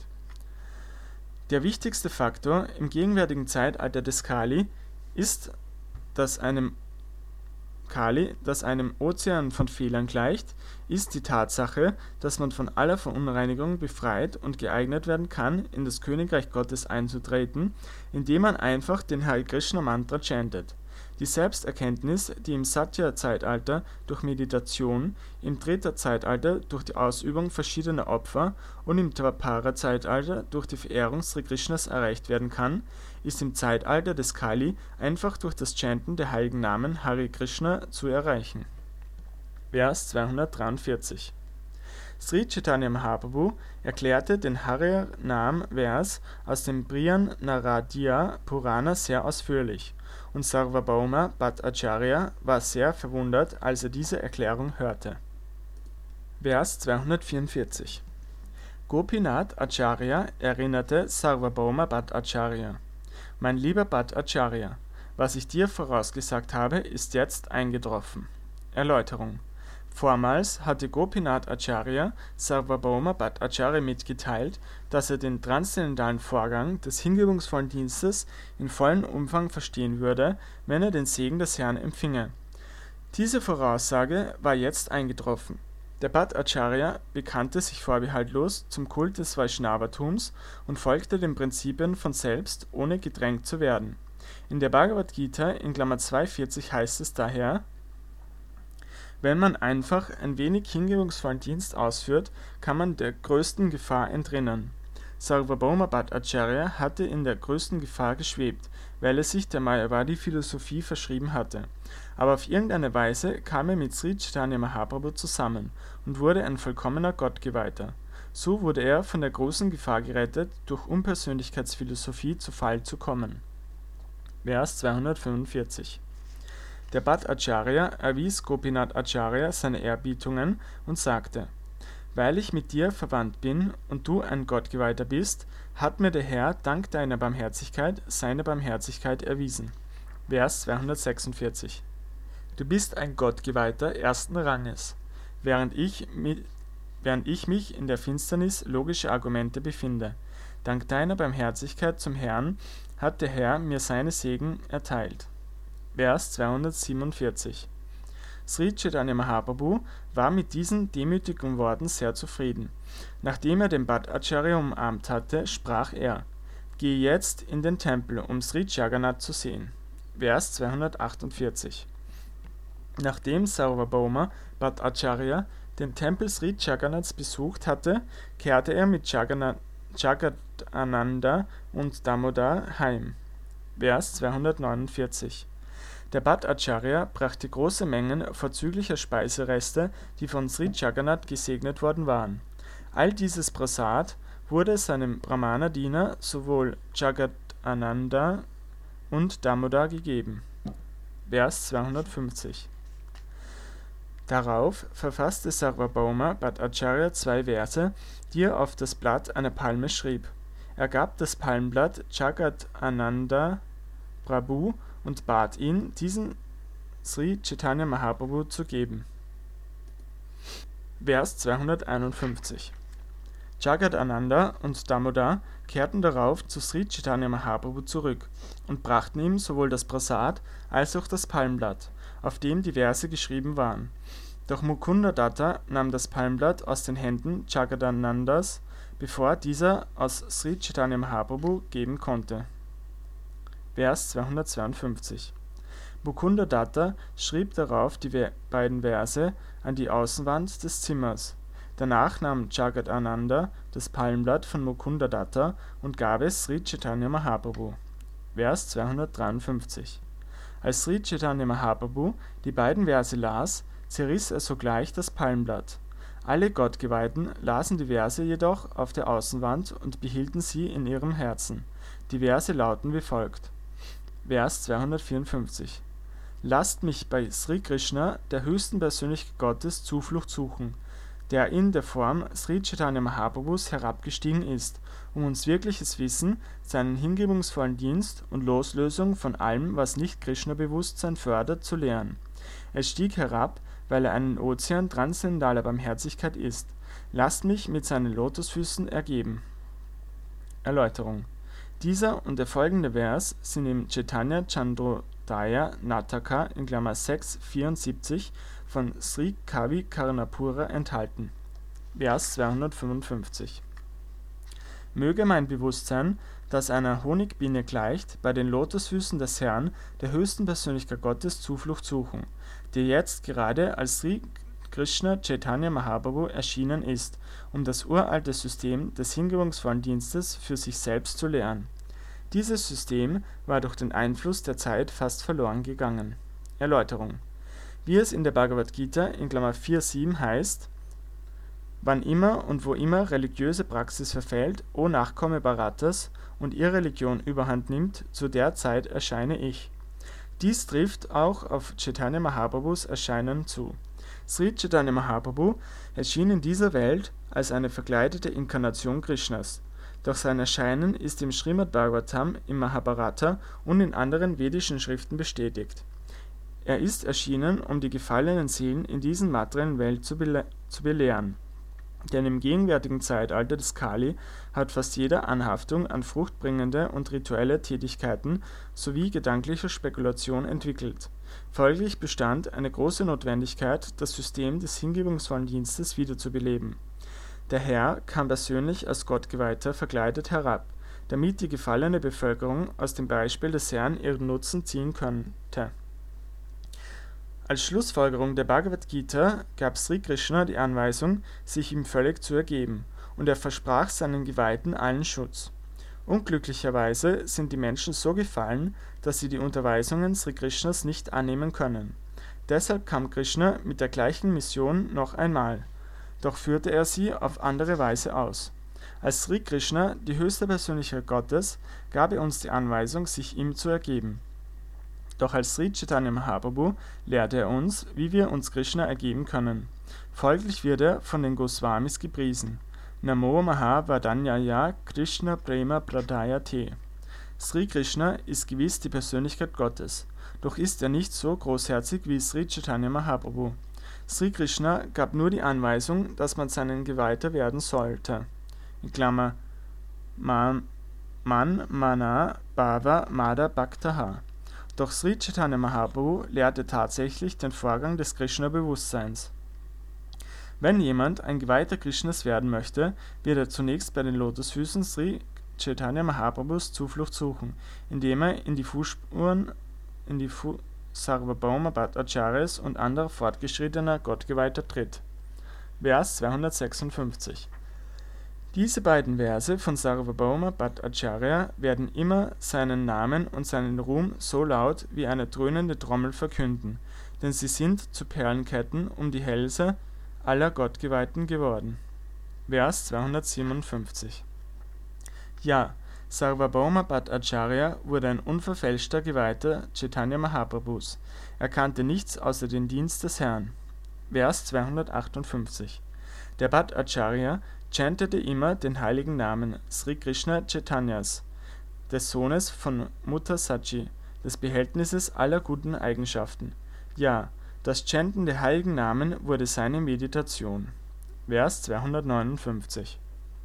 Der wichtigste Faktor im gegenwärtigen Zeitalter des Kali ist, dass einem Kali, das einem Ozean von Fehlern gleicht, ist die Tatsache, dass man von aller Verunreinigung befreit und geeignet werden kann, in das Königreich Gottes einzutreten, indem man einfach den Hare Krishna Mantra chantet. Die Selbsterkenntnis, die im Satya-Zeitalter durch Meditation, im Treta-Zeitalter durch die Ausübung verschiedener Opfer und im Dwapara-Zeitalter durch die Verehrung Sri Krishnas erreicht werden kann, ist im Zeitalter des Kali einfach durch das Chanten der heiligen Namen Hare Krishna zu erreichen. Vers zweihundertdreiundvierzig. Sri Chaitanya Mahaprabhu erklärte den Hare-Nam-Vers aus dem Brihan Naradiya Purana sehr ausführlich, und Sarvabhauma Bhattacharya war sehr verwundert, als er diese Erklärung hörte. Vers zweihundertvierundvierzig. Gopinath Acharya erinnerte Sarvabhauma Bhattacharya: Mein lieber Bhattacharya, was ich dir vorausgesagt habe, ist jetzt eingetroffen. Erläuterung: Vormals hatte Gopinath Acharya Sarvabhauma Bhattacharya mitgeteilt, dass er den transzendentalen Vorgang des hingebungsvollen Dienstes in vollem Umfang verstehen würde, wenn er den Segen des Herrn empfinge. Diese Voraussage war jetzt eingetroffen. Der Bhattacharya bekannte sich vorbehaltlos zum Kult des Vaishnava-Tums und folgte den Prinzipien von selbst, ohne gedrängt zu werden. In der Bhagavad Gita in Klammer zweihundertvierzig heißt es daher: Wenn man einfach ein wenig hingebungsvollen Dienst ausführt, kann man der größten Gefahr entrinnen. Sarvabhauma Bhattacharya hatte in der größten Gefahr geschwebt, weil er sich der Mayavadi-Philosophie verschrieben hatte. Aber auf irgendeine Weise kam er mit Sri Chaitanya Mahaprabhu zusammen und wurde ein vollkommener Gottgeweihter. So wurde er von der großen Gefahr gerettet, durch Unpersönlichkeitsphilosophie zu Fall zu kommen. Vers zweihundertfünfundvierzig. Der Bhattacharya erwies Gopinath Acharya seine Erbietungen und sagte: Weil ich mit dir verwandt bin und du ein Gottgeweihter bist, hat mir der Herr dank deiner Barmherzigkeit seine Barmherzigkeit erwiesen. Vers zweihundertsechsundvierzig. Du bist ein Gottgeweihter ersten Ranges, während ich, mit, während ich mich in der Finsternis logischer Argumente befinde. Dank deiner Barmherzigkeit zum Herrn hat der Herr mir seine Segen erteilt. Vers zweihundertsiebenundvierzig. Sri Chaitanya Mahaprabhu war mit diesen demütigen Worten sehr zufrieden. Nachdem er den Bhattacharya umarmt hatte, sprach er: Geh jetzt in den Tempel, um Sri Jagannath zu sehen. Vers zweihundertachtundvierzig. Nachdem Sarvabhauma Bhattacharya den Tempel Sri Jagannaths besucht hatte, kehrte er mit Jagannath, Jagadananda und Damodar heim. Vers zweihundertneunundvierzig. Der Bhattacharya brachte große Mengen vorzüglicher Speisereste, die von Sri Jagannath gesegnet worden waren. All dieses Prasad wurde seinem Brahmana-Diener sowohl Jagadananda und Damodar gegeben. Vers zweihundertfünfzig. Darauf verfasste Sarvabhauma Bhattacharya zwei Verse, die er auf das Blatt einer Palme schrieb. Er gab das Palmblatt Jagadananda Prabhu und bat ihn, diesen Sri Chaitanya Mahaprabhu zu geben. Vers zweihunderteinundfünfzig. Jagadananda und Damodar kehrten darauf zu Sri Chaitanya Mahaprabhu zurück und brachten ihm sowohl das Prasad als auch das Palmblatt, auf dem die Verse geschrieben waren. Doch Mukundadatta nahm das Palmblatt aus den Händen Jagadanandas, bevor dieser aus Sri Chaitanya Mahaprabhu geben konnte. Vers zweihundertzweiundfünfzig. Mukundadatta schrieb darauf die Ver- beiden Verse an die Außenwand des Zimmers. Danach nahm Jagadananda das Palmblatt von Mukundadatta und gab es Sri Chaitanya Mahaprabhu. Vers zweihundertdreiundfünfzig. Als Sri Chaitanya Mahaprabhu die beiden Verse las, zerriss er sogleich das Palmblatt. Alle Gottgeweihten lasen die Verse jedoch auf der Außenwand und behielten sie in ihrem Herzen. Die Verse lauten wie folgt. Vers zweihundertvierundfünfzig. Lasst mich bei Sri Krishna, der höchsten Persönlichkeit Gottes, Zuflucht suchen, der in der Form Sri Chaitanya Mahaprabhus herabgestiegen ist, um uns wirkliches Wissen, seinen hingebungsvollen Dienst und Loslösung von allem, was nicht Krishna-Bewusstsein fördert, zu lehren. Er stieg herab, weil er ein Ozean transzendaler Barmherzigkeit ist. Lasst mich mit seinen Lotusfüßen ergeben. Erläuterung. Dieser und der folgende Vers sind im Chaitanya Chandrodaya Nataka in Klammer sechs vierundsiebzig von Sri Kavi Karnapura enthalten. Vers zweihundertfünfundfünfzig. Möge mein Bewusstsein, das einer Honigbiene gleicht, bei den Lotusfüßen des Herrn, der höchsten Persönlichkeit Gottes, Zuflucht suchen, der jetzt gerade als Sri Krishna Chaitanya Mahaprabhu erschienen ist, um das uralte System des hingebungsvollen Dienstes für sich selbst zu lehren. Dieses System war durch den Einfluss der Zeit fast verloren gegangen. Erläuterung. Wie es in der Bhagavad Gita in Klammer vier Punkt sieben heißt, wann immer und wo immer religiöse Praxis verfällt, o Nachkomme Bharatas, und ihre Religion überhand nimmt, zu der Zeit erscheine ich. Dies trifft auch auf Chaitanya Mahaprabhus Erscheinen zu. Sri Chaitanya Mahaprabhu erschien in dieser Welt als eine verkleidete Inkarnation Krishnas. Doch sein Erscheinen ist im Srimad Bhagavatam, im Mahabharata und in anderen vedischen Schriften bestätigt. Er ist erschienen, um die gefallenen Seelen in dieser materiellen Welt zu, bele zu belehren. Denn im gegenwärtigen Zeitalter des Kali hat fast jeder Anhaftung an fruchtbringende und rituelle Tätigkeiten sowie gedankliche Spekulation entwickelt. Folglich bestand eine große Notwendigkeit, das System des hingebungsvollen Dienstes wiederzubeleben. Der Herr kam persönlich als Gottgeweihter verkleidet herab, damit die gefallene Bevölkerung aus dem Beispiel des Herrn ihren Nutzen ziehen könnte. Als Schlussfolgerung der Bhagavad Gita gab Sri Krishna die Anweisung, sich ihm völlig zu ergeben, und er versprach seinen Geweihten allen Schutz. Unglücklicherweise sind die Menschen so gefallen, dass sie die Unterweisungen Sri Krishnas nicht annehmen können. Deshalb kam Krishna mit der gleichen Mission noch einmal, doch führte er sie auf andere Weise aus. Als Sri Krishna, die höchste Persönlichkeit Gottes, gab er uns die Anweisung, sich ihm zu ergeben. Doch als Sri Chaitanya Mahaprabhu lehrte er uns, wie wir uns Krishna ergeben können. Folglich wird er von den Goswamis gepriesen. Namo Mahavadanyaya Krishna Prema Pradayate. Sri Krishna ist gewiss die Persönlichkeit Gottes, doch ist er nicht so großherzig wie Sri Chaitanya Mahaprabhu. Sri Krishna gab nur die Anweisung, dass man seinen Geweihter werden sollte. In Klammer Man, Man Mana Bhava Mada Bhaktaha. Doch Sri Chaitanya Mahaprabhu lehrte tatsächlich den Vorgang des Krishna-Bewusstseins. Wenn jemand ein Geweihter Krishnas werden möchte, wird er zunächst bei den Lotusfüßen Sri Chaitanya Mahaprabhus Zuflucht suchen, indem er in die Fußspuren in die Fu Sarvabhauma Bhattacharyas und anderer fortgeschrittener Gottgeweihter tritt. Vers zweihundertsechsundfünfzig. Diese beiden Verse von Sarvabhauma Bhattacharya werden immer seinen Namen und seinen Ruhm so laut wie eine dröhnende Trommel verkünden, denn sie sind zu Perlenketten um die Hälse aller Gottgeweihten geworden. Vers zweihundertsiebenundfünfzig. Ja, Sarvabhauma Bhattacharya wurde ein unverfälschter Geweihter Chaitanya Mahaprabhus. Er kannte nichts außer den Dienst des Herrn. Vers zweihundertachtundfünfzig. Der Bhattacharya chantete immer den heiligen Namen Sri Krishna Chaitanyas, des Sohnes von Mutter Sachi, des Behältnisses aller guten Eigenschaften. Ja, das Chanten der heiligen Namen wurde seine Meditation. Vers zweihundertneunundfünfzig.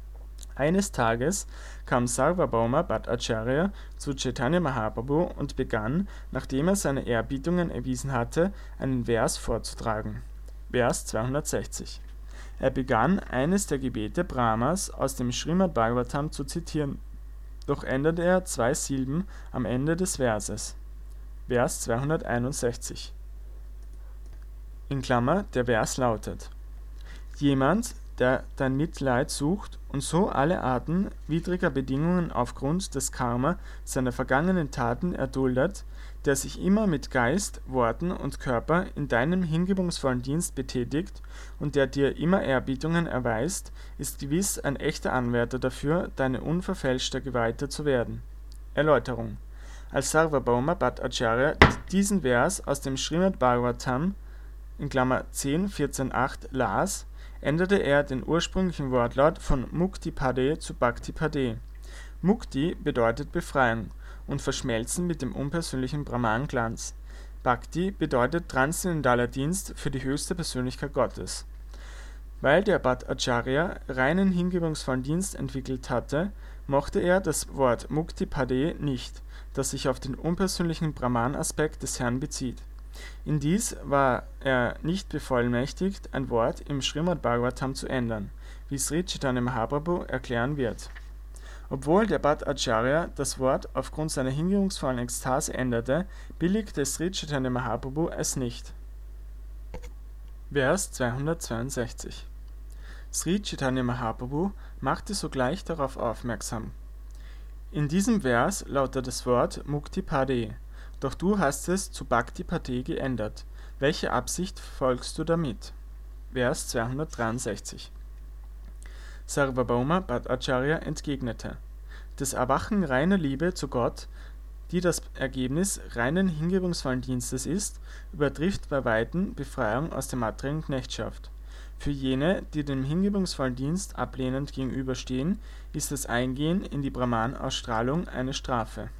Eines Tages kam Sarvabhauma Bhattacharya zu Chaitanya Mahaprabhu und begann, nachdem er seine Ehrbietungen erwiesen hatte, einen Vers vorzutragen. Vers zweihundertsechzig. Er begann, eines der Gebete Brahmas aus dem Srimad Bhagavatam zu zitieren, doch änderte er zwei Silben am Ende des Verses. Vers zweihunderteinundsechzig. In Klammer, der Vers lautet: Jemand, der dein Mitleid sucht und so alle Arten widriger Bedingungen aufgrund des Karma seiner vergangenen Taten erduldet, der sich immer mit Geist, Worten und Körper in deinem hingebungsvollen Dienst betätigt und der dir immer Erbietungen erweist, ist gewiss ein echter Anwärter dafür, deine unverfälschte Geweihte zu werden. Erläuterung: Als Sarvabhauma Bhattacharya diesen Vers aus dem Srimad Bhagavatam in Klammer zehn vierzehn acht las, änderte er den ursprünglichen Wortlaut von Mukti Pade zu Bhakti Pade. Mukti bedeutet Befreiung und Verschmelzen mit dem unpersönlichen Brahman-Glanz. Bhakti bedeutet transzendentaler Dienst für die höchste Persönlichkeit Gottes. Weil der Bhattacharya reinen hingebungsvollen Dienst entwickelt hatte, mochte er das Wort Mukti Pade nicht, das sich auf den unpersönlichen Brahman-Aspekt des Herrn bezieht. In dies war er nicht bevollmächtigt, ein Wort im Srimad Bhagavatam zu ändern, wie Sri Chaitanya Mahaprabhu erklären wird. Obwohl der Bhattacharya das Wort aufgrund seiner hingebungsvollen Ekstase änderte, billigte Sri Chaitanya Mahaprabhu es nicht. Vers zweihundertzweiundsechzig. Sri Chaitanya Mahaprabhu machte sogleich darauf aufmerksam: In diesem Vers lautet das Wort Mukti Pade, doch du hast es zu Bhakti Pade geändert. Welche Absicht folgst du damit? Vers zweihundertdreiundsechzig. Sarvabhauma Bhattacharya entgegnete: Das Erwachen reiner Liebe zu Gott, die das Ergebnis reinen hingebungsvollen Dienstes ist, übertrifft bei Weitem Befreiung aus der materiellen Knechtschaft. Für jene, die dem hingebungsvollen Dienst ablehnend gegenüberstehen, ist das Eingehen in die Brahman-Ausstrahlung eine Strafe.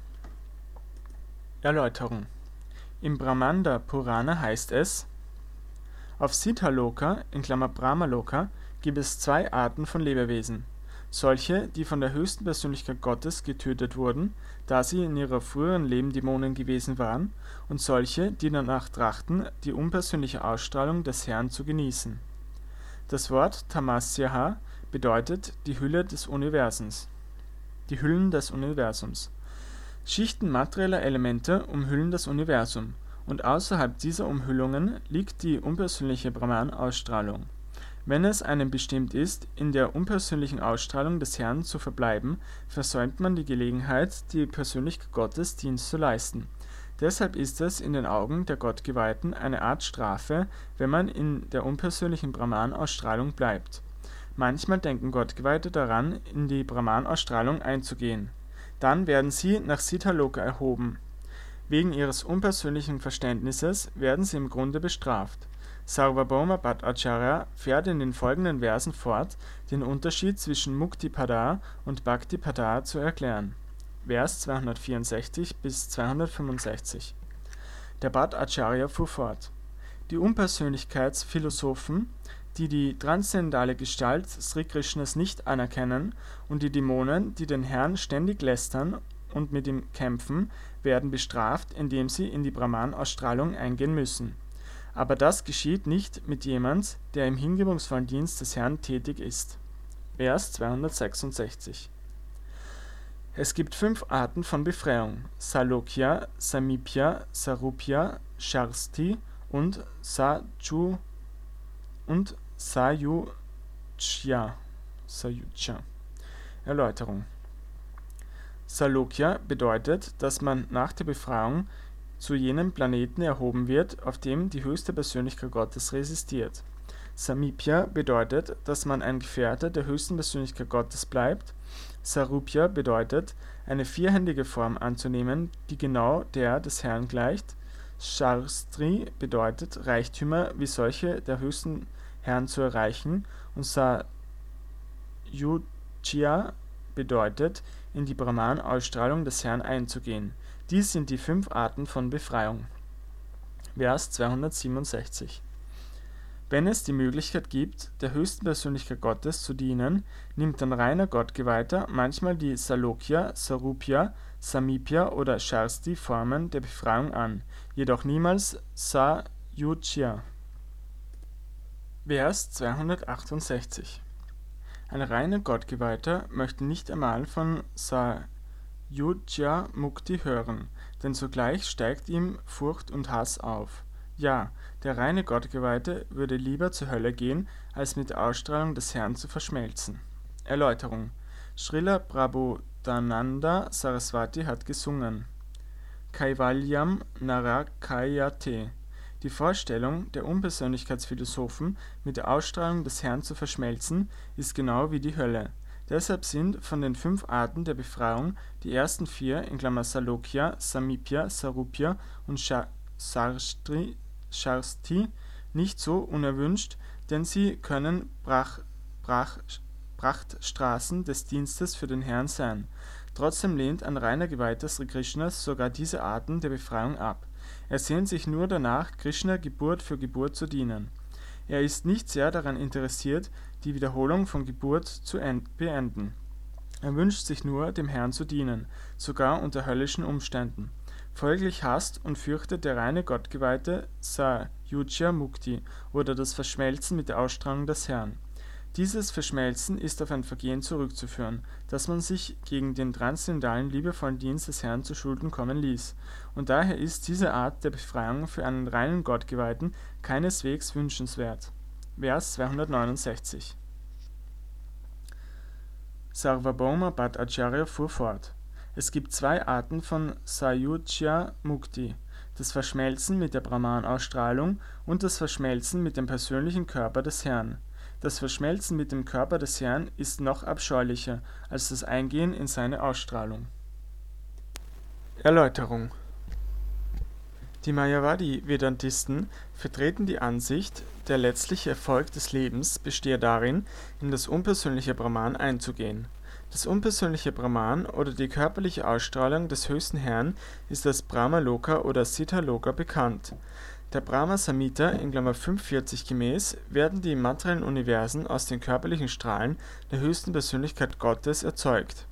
Erläuterung: Im Brahmanda Purana heißt es: Auf Siddhaloka in Klammer Brahmaloka gibt es zwei Arten von Lebewesen. Solche, die von der höchsten Persönlichkeit Gottes getötet wurden, da sie in ihrer früheren Leben Dämonen gewesen waren, und solche, die danach trachten, die unpersönliche Ausstrahlung des Herrn zu genießen. Das Wort Tamasyaha bedeutet die Hülle des Universums. Die Hüllen des Universums. Schichten materieller Elemente umhüllen das Universum, und außerhalb dieser Umhüllungen liegt die unpersönliche Brahman-Ausstrahlung. Wenn es einem bestimmt ist, in der unpersönlichen Ausstrahlung des Herrn zu verbleiben, versäumt man die Gelegenheit, die Persönlichkeit Gottes Dienst zu leisten. Deshalb ist es in den Augen der Gottgeweihten eine Art Strafe, wenn man in der unpersönlichen Brahman-Ausstrahlung bleibt. Manchmal denken Gottgeweihte daran, in die Brahman-Ausstrahlung einzugehen. Dann werden sie nach Siddhaloka erhoben. Wegen ihres unpersönlichen Verständnisses werden sie im Grunde bestraft. Sarvabhauma Bhattacharya fährt in den folgenden Versen fort, den Unterschied zwischen Mukti Pada und Bhakti Pada zu erklären. Vers zweihundertvierundsechzig bis zweihundertfünfundsechzig. Der Bhattacharya fuhr fort: Die Unpersönlichkeitsphilosophen, die die transzendentale Gestalt Sri Krishnas nicht anerkennen, und die Dämonen, die den Herrn ständig lästern und mit ihm kämpfen, werden bestraft, indem sie in die Brahman-Ausstrahlung eingehen müssen. Aber das geschieht nicht mit jemand, der im hingebungsvollen Dienst des Herrn tätig ist. Vers zweihundertsechsundsechzig. Es gibt fünf Arten von Befreiung: Salokya, Samipya, Sarupya, Sharsti und Saju und Sayujya. Sayujya. Erläuterung: Salokya bedeutet, dass man nach der Befreiung zu jenem Planeten erhoben wird, auf dem die höchste Persönlichkeit Gottes resistiert. Samipya bedeutet, dass man ein Gefährte der höchsten Persönlichkeit Gottes bleibt. Sarupya bedeutet, eine vierhändige Form anzunehmen, die genau der des Herrn gleicht. Shastri bedeutet, Reichtümer wie solche der höchsten Herrn zu erreichen. Und Sayujya bedeutet, in die Brahman-Ausstrahlung des Herrn einzugehen. Dies sind die fünf Arten von Befreiung. Vers zweihundertsiebenundsechzig. Wenn es die Möglichkeit gibt, der höchsten Persönlichkeit Gottes zu dienen, nimmt ein reiner Gottgeweihter manchmal die Salokya, Sarupya, Samipya oder Shasti Formen der Befreiung an, jedoch niemals Sayujya. Vers zweihundertachtundsechzig. Ein reiner Gottgeweihter möchte nicht einmal von Sayujya Mukti hören, denn sogleich steigt ihm Furcht und Hass auf. Ja, der reine Gottgeweihte würde lieber zur Hölle gehen, als mit der Ausstrahlung des Herrn zu verschmelzen. Erläuterung: Srila Prabodhananda Saraswati hat gesungen: Kaivalyam Narakayate. Die Vorstellung, der Unpersönlichkeitsphilosophen mit der Ausstrahlung des Herrn zu verschmelzen, ist genau wie die Hölle. Deshalb sind von den fünf Arten der Befreiung die ersten vier (Salokya, Samipya, Sarupya und Sarshti) nicht so unerwünscht, denn sie können Brach, Brach, Prachtstraßen des Dienstes für den Herrn sein. Trotzdem lehnt ein reiner Geweihter Sri Krishnas sogar diese Arten der Befreiung ab. Er sehnt sich nur danach, Krishna Geburt für Geburt zu dienen. Er ist nicht sehr daran interessiert, die Wiederholung von Geburt zu beenden. Er wünscht sich nur, dem Herrn zu dienen, sogar unter höllischen Umständen. Folglich hasst und fürchtet der reine Gottgeweihte Sayujya Mukti oder das Verschmelzen mit der Ausstrahlung des Herrn. Dieses Verschmelzen ist auf ein Vergehen zurückzuführen, das man sich gegen den transzendentalen, liebevollen Dienst des Herrn zu Schulden kommen ließ, und daher ist diese Art der Befreiung für einen reinen Gottgeweihten keineswegs wünschenswert. Vers zweihundertneunundsechzig. Sarvabhauma Bhattacharya fuhr fort: Es gibt zwei Arten von Sayujya Mukti, das Verschmelzen mit der Brahman-Ausstrahlung und das Verschmelzen mit dem persönlichen Körper des Herrn. Das Verschmelzen mit dem Körper des Herrn ist noch abscheulicher als das Eingehen in seine Ausstrahlung. Erläuterung: Die Mayavadi-Vedantisten vertreten die Ansicht, der letztliche Erfolg des Lebens bestehe darin, in das unpersönliche Brahman einzugehen. Das unpersönliche Brahman oder die körperliche Ausstrahlung des höchsten Herrn ist als Brahmaloka oder Siddhaloka bekannt. Der Brahma Samhita in Klammer fünfundvierzig gemäß werden die materiellen Universen aus den körperlichen Strahlen der höchsten Persönlichkeit Gottes erzeugt.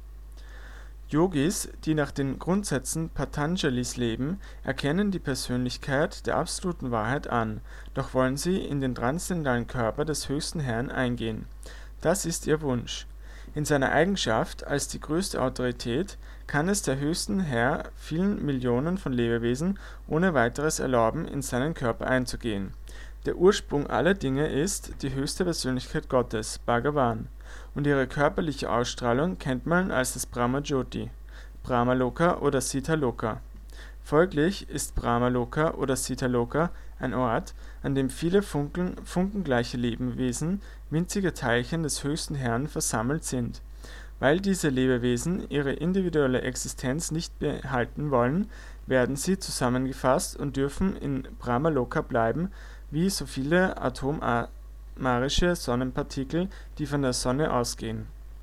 Yogis, die nach den Grundsätzen Patanjalis leben, erkennen die Persönlichkeit der absoluten Wahrheit an, doch wollen sie in den transzendentalen Körper des höchsten Herrn eingehen. Das ist ihr Wunsch. In seiner Eigenschaft als die größte Autorität kann es der höchste Herr vielen Millionen von Lebewesen ohne weiteres erlauben, in seinen Körper einzugehen. Der Ursprung aller Dinge ist die höchste Persönlichkeit Gottes, Bhagavan, und ihre körperliche Ausstrahlung kennt man als das Brahma-Jyoti, Brahmaloka oder Siddhaloka. Folglich ist Brahmaloka oder Siddhaloka ein Ort, an dem viele Funken, funkengleiche Lebewesen, winzige Teilchen des höchsten Herrn, versammelt sind. Weil diese Lebewesen ihre individuelle Existenz nicht behalten wollen, werden sie zusammengefasst und dürfen in Brahmaloka bleiben, wie so viele atomarische Sonnenpartikel, die von der Sonne ausgehen.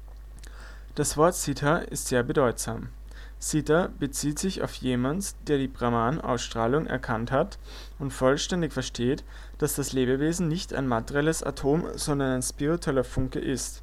Das Wort Siddha ist sehr bedeutsam. Siddha bezieht sich auf jemand, der die Brahman-Ausstrahlung erkannt hat und vollständig versteht, dass das Lebewesen nicht ein materielles Atom, sondern ein spiritueller Funke ist.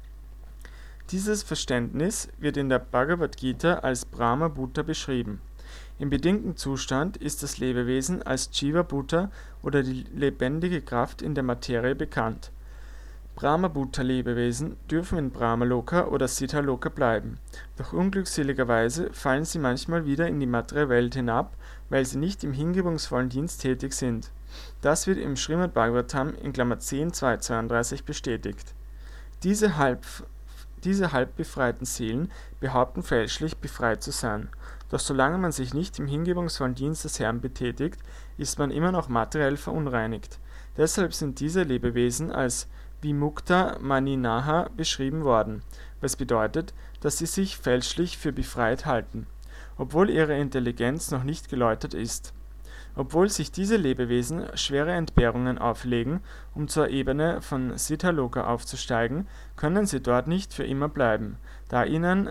Dieses Verständnis wird in der Bhagavad Gita als Brahma Bhuta beschrieben. Im bedingten Zustand ist das Lebewesen als Jiva Bhuta oder die lebendige Kraft in der Materie bekannt. Brahma Bhuta Lebewesen dürfen in Brahmaloka oder Siddhaloka bleiben, doch unglückseligerweise fallen sie manchmal wieder in die materielle Welt hinab, weil sie nicht im hingebungsvollen Dienst tätig sind. Das wird im Srimad Bhagavatam in Klammer zehn Punkt zweihundertzweiunddreißig bestätigt. Diese halb Diese halb befreiten Seelen behaupten fälschlich, befreit zu sein. Doch solange man sich nicht im hingebungsvollen Dienst des Herrn betätigt, ist man immer noch materiell verunreinigt. Deshalb sind diese Lebewesen als Vimukta Maninaha beschrieben worden, was bedeutet, dass sie sich fälschlich für befreit halten, obwohl ihre Intelligenz noch nicht geläutert ist. Obwohl sich diese Lebewesen schwere Entbehrungen auflegen, um zur Ebene von Siddhaloka aufzusteigen, können sie dort nicht für immer bleiben, da ihnen,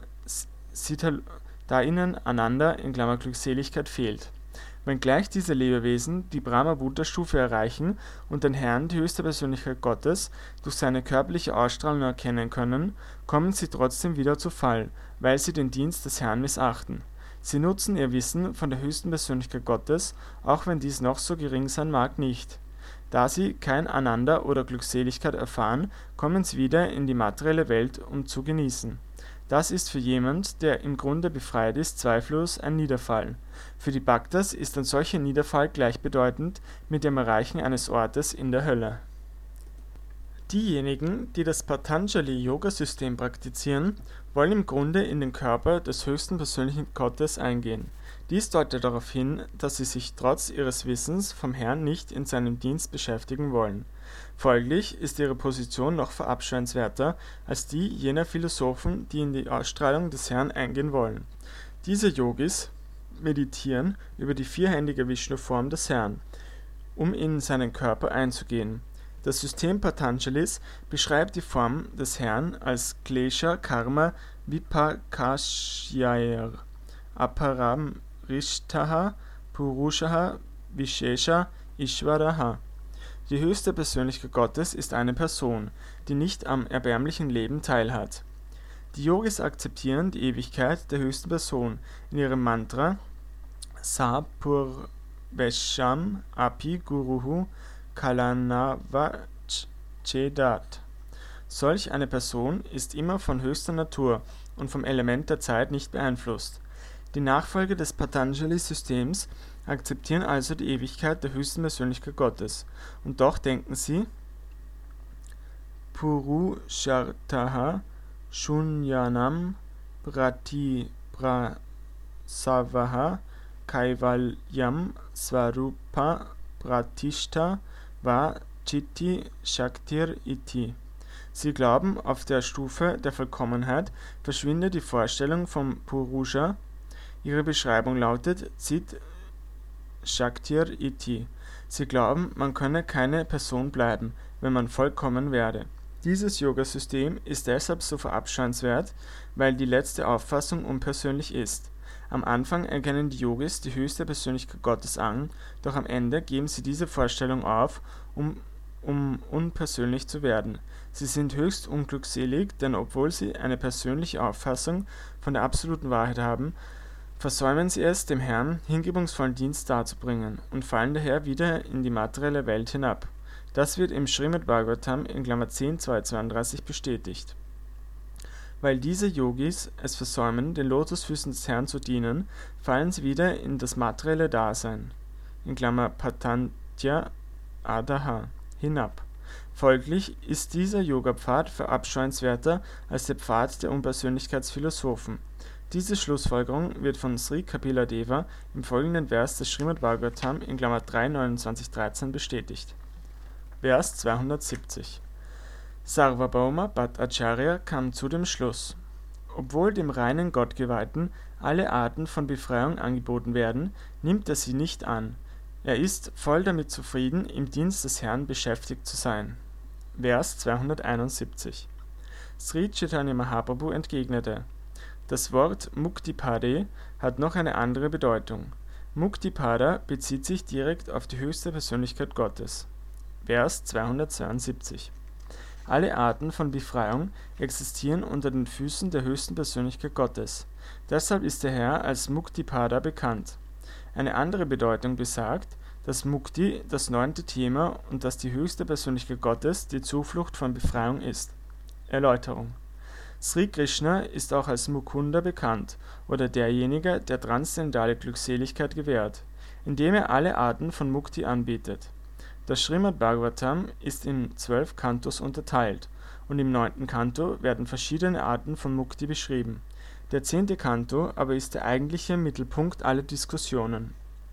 da ihnen Ananda in Klammer Glückseligkeit fehlt. Wenngleich diese Lebewesen die Brahma-Bhuta-Stufe erreichen und den Herrn, die höchste Persönlichkeit Gottes, durch seine körperliche Ausstrahlung erkennen können, kommen sie trotzdem wieder zu Fall, weil sie den Dienst des Herrn missachten. Sie nutzen ihr Wissen von der höchsten Persönlichkeit Gottes, auch wenn dies noch so gering sein mag, nicht. Da sie kein Ananda oder Glückseligkeit erfahren, kommen sie wieder in die materielle Welt, um zu genießen. Das ist für jemand, der im Grunde befreit ist, zweifellos ein Niederfall. Für die Bhaktas ist ein solcher Niederfall gleichbedeutend mit dem Erreichen eines Ortes in der Hölle. Diejenigen, die das Patanjali-Yoga-System praktizieren, wollen im Grunde in den Körper des höchsten persönlichen Gottes eingehen. Dies deutet darauf hin, dass sie sich trotz ihres Wissens vom Herrn nicht in seinem Dienst beschäftigen wollen. Folglich ist ihre Position noch verabscheuenswerter als die jener Philosophen, die in die Ausstrahlung des Herrn eingehen wollen. Diese Yogis meditieren über die vierhändige Vishnu-Form des Herrn, um in seinen Körper einzugehen. Das System Patanjalis beschreibt die Form des Herrn als Klesha Karma Vipakashyayar Aparamrishtaha Purushaha Vishesha Ishvaraha. Die höchste Persönlichkeit Gottes ist eine Person, die nicht am erbärmlichen Leben teilhat. Die Yogis akzeptieren die Ewigkeit der höchsten Person in ihrem Mantra Sa Purvesham Api Guruhu Kalanavachchedat. Solch eine Person ist immer von höchster Natur und vom Element der Zeit nicht beeinflusst. Die Nachfolger des Patanjali-Systems akzeptieren also die Ewigkeit der höchsten Persönlichkeit Gottes, und doch denken sie Purushartaha Shunyanam Prati Prasavaha Kaivalyam Svarupa Pratishta Va Chitti Shaktir Iti. Sie glauben, auf der Stufe der Vollkommenheit verschwindet die Vorstellung vom Purusha. Ihre Beschreibung lautet Chit Shaktir Iti. Sie glauben, man könne keine Person bleiben, wenn man vollkommen werde. Dieses Yoga-System ist deshalb so verabscheuenswert, weil die letzte Auffassung unpersönlich ist. Am Anfang erkennen die Yogis die höchste Persönlichkeit Gottes an, doch am Ende geben sie diese Vorstellung auf, um, um unpersönlich zu werden. Sie sind höchst unglückselig, denn obwohl sie eine persönliche Auffassung von der absoluten Wahrheit haben, versäumen sie es, dem Herrn hingebungsvollen Dienst darzubringen und fallen daher wieder in die materielle Welt hinab. Das wird im Srimad Bhagavatam in Klammer zehn Punkt zweihundertzweiunddreißig bestätigt. Weil diese Yogis es versäumen, den Lotusfüßen des Herrn zu dienen, fallen sie wieder in das materielle Dasein in Klammer Patantya Adaha hinab. Folglich ist dieser Yoga-Pfad verabscheuenswerter als der Pfad der Unpersönlichkeitsphilosophen. Diese Schlussfolgerung wird von Sri Kapila Deva im folgenden Vers des Srimad Bhagavatam in Klammer drei neunundzwanzig dreizehn bestätigt. Vers zweihundertsiebzig. Sarvabhauma Bhattacharya kam zu dem Schluss: Obwohl dem reinen Gottgeweihten alle Arten von Befreiung angeboten werden, nimmt er sie nicht an. Er ist voll damit zufrieden, im Dienst des Herrn beschäftigt zu sein. Vers zweihunderteinundsiebzig. Sri Chaitanya Mahaprabhu entgegnete: Das Wort Muktipade hat noch eine andere Bedeutung. Muktipada bezieht sich direkt auf die höchste Persönlichkeit Gottes. Vers zweihundertzweiundsiebzig. Alle Arten von Befreiung existieren unter den Füßen der höchsten Persönlichkeit Gottes. Deshalb ist der Herr als Muktipada bekannt. Eine andere Bedeutung besagt, dass Mukti das neunte Thema und dass die höchste Persönlichkeit Gottes die Zuflucht von Befreiung ist. Erläuterung: Sri Krishna ist auch als Mukunda bekannt oder derjenige, der transzendentale Glückseligkeit gewährt, indem er alle Arten von Mukti anbietet. Das Srimad Bhagavatam ist in zwölf Kantos unterteilt, und im neunten Kanto werden verschiedene Arten von Mukti beschrieben. Der zehnte Kanto aber ist der eigentliche Mittelpunkt aller Diskussionen.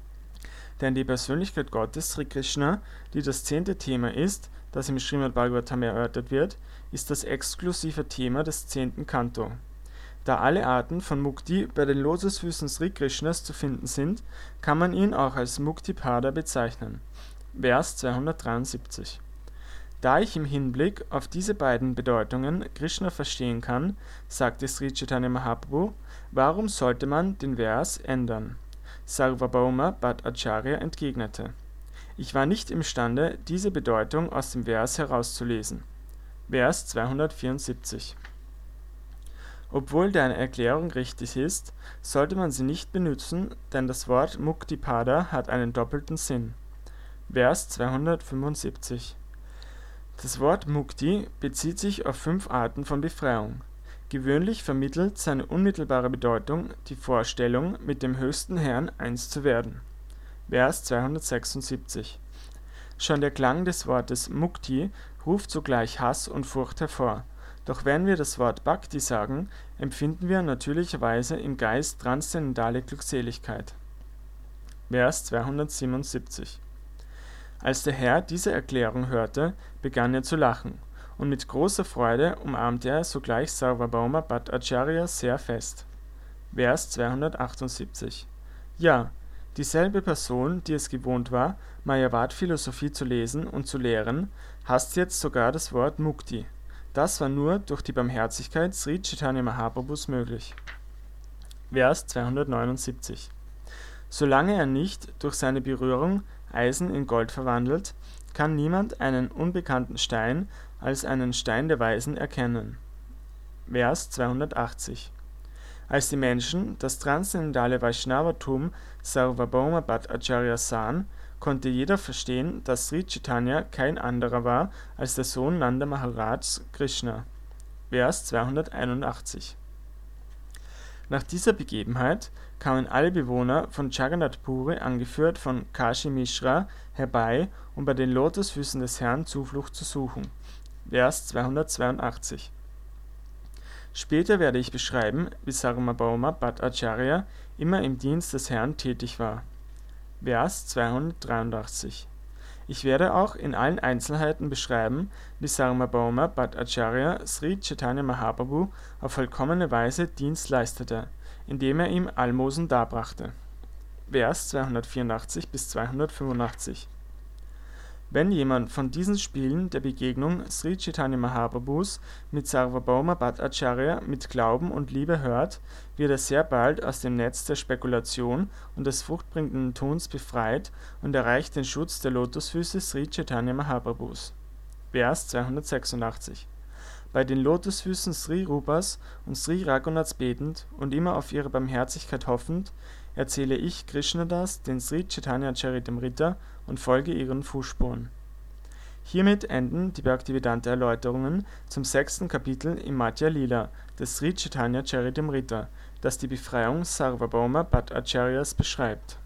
Denn die Persönlichkeit Gottes, Sri Krishna, die das zehnte Thema ist, das im Srimad Bhagavatam erörtert wird, ist das exklusive Thema des zehnten Kanto. Da alle Arten von Mukti bei den Lotusfüßen Sri Krishnas zu finden sind, kann man ihn auch als Muktipada bezeichnen. Vers zweihundertdreiundsiebzig. Da ich im Hinblick auf diese beiden Bedeutungen Krishna verstehen kann, sagte Sri Chaitanya Mahaprabhu, warum sollte man den Vers ändern? Sarvabhauma Bhattacharya entgegnete: Ich war nicht imstande, diese Bedeutung aus dem Vers herauszulesen. Vers zweihundertvierundsiebzig. Obwohl deine Erklärung richtig ist, sollte man sie nicht benutzen, denn das Wort Muktipada hat einen doppelten Sinn. Vers zweihundertfünfundsiebzig. Das Wort Mukti bezieht sich auf fünf Arten von Befreiung. Gewöhnlich vermittelt seine unmittelbare Bedeutung die Vorstellung, mit dem höchsten Herrn eins zu werden. Vers zweihundertsechsundsiebzig. Schon der Klang des Wortes Mukti ruft sogleich Hass und Furcht hervor, doch wenn wir das Wort Bhakti sagen, empfinden wir natürlicherweise im Geist transzendentale Glückseligkeit. Vers zweihundertsiebenundsiebzig. Als der Herr diese Erklärung hörte, begann er zu lachen, und mit großer Freude umarmte er sogleich Sarvabhauma Bhattacharya sehr fest. Vers zweihundertachtundsiebzig. Ja, dieselbe Person, die es gewohnt war, Mayavad-Philosophie zu lesen und zu lehren, hasst jetzt sogar das Wort Mukti. Das war nur durch die Barmherzigkeit Sri Chaitanya Mahaprabhus möglich. Vers zweihundertneunundsiebzig. Solange er nicht durch seine Berührung Eisen in Gold verwandelt, kann niemand einen unbekannten Stein als einen Stein der Weisen erkennen. Vers zweihundertachtzig. Als die Menschen das transzendentale Vaishnavatum Sarvabhauma Bhattacharya sahen, konnte jeder verstehen, dass Sri Chaitanya kein anderer war als der Sohn Nanda Maharajs Krishna. Vers zweihunderteinundachtzig. Nach dieser Begebenheit kamen alle Bewohner von Jagannath Puri, angeführt von Kashi Mishra, herbei, um bei den Lotusfüßen des Herrn Zuflucht zu suchen. Vers zweihundertzweiundachtzig. Später werde ich beschreiben, wie Sarvabhauma Bhattacharya immer im Dienst des Herrn tätig war. Vers zweihundertdreiundachtzig. Ich werde auch in allen Einzelheiten beschreiben, wie Sarvabhauma Bhattacharya Sri Chaitanya Mahaprabhu auf vollkommene Weise Dienst leistete, indem er ihm Almosen darbrachte. Vers zweihundertvierundachtzig bis zweihundertfünfundachtzig. Wenn jemand von diesen Spielen der Begegnung Sri Chaitanya Mahaprabhus mit Sarvabhauma Bhattacharya mit Glauben und Liebe hört, wird er sehr bald aus dem Netz der Spekulation und des fruchtbringenden Tuns befreit und erreicht den Schutz der Lotusfüße Sri Chaitanya Mahaprabhus. Vers zweihundertsechsundachtzig. Bei den Lotusfüßen Sri Rupas und Sri Raghunaths betend und immer auf ihre Barmherzigkeit hoffend, erzähle ich Krishnadas den Sri Chaitanya Charitamrita und folge ihren Fußspuren. Hiermit enden die Bhaktivedanta Erläuterungen zum sechsten Kapitel im Madhya Lila des Sri Chaitanya Charitamrita, das die Befreiung Sarvabhauma Bhattacharyas beschreibt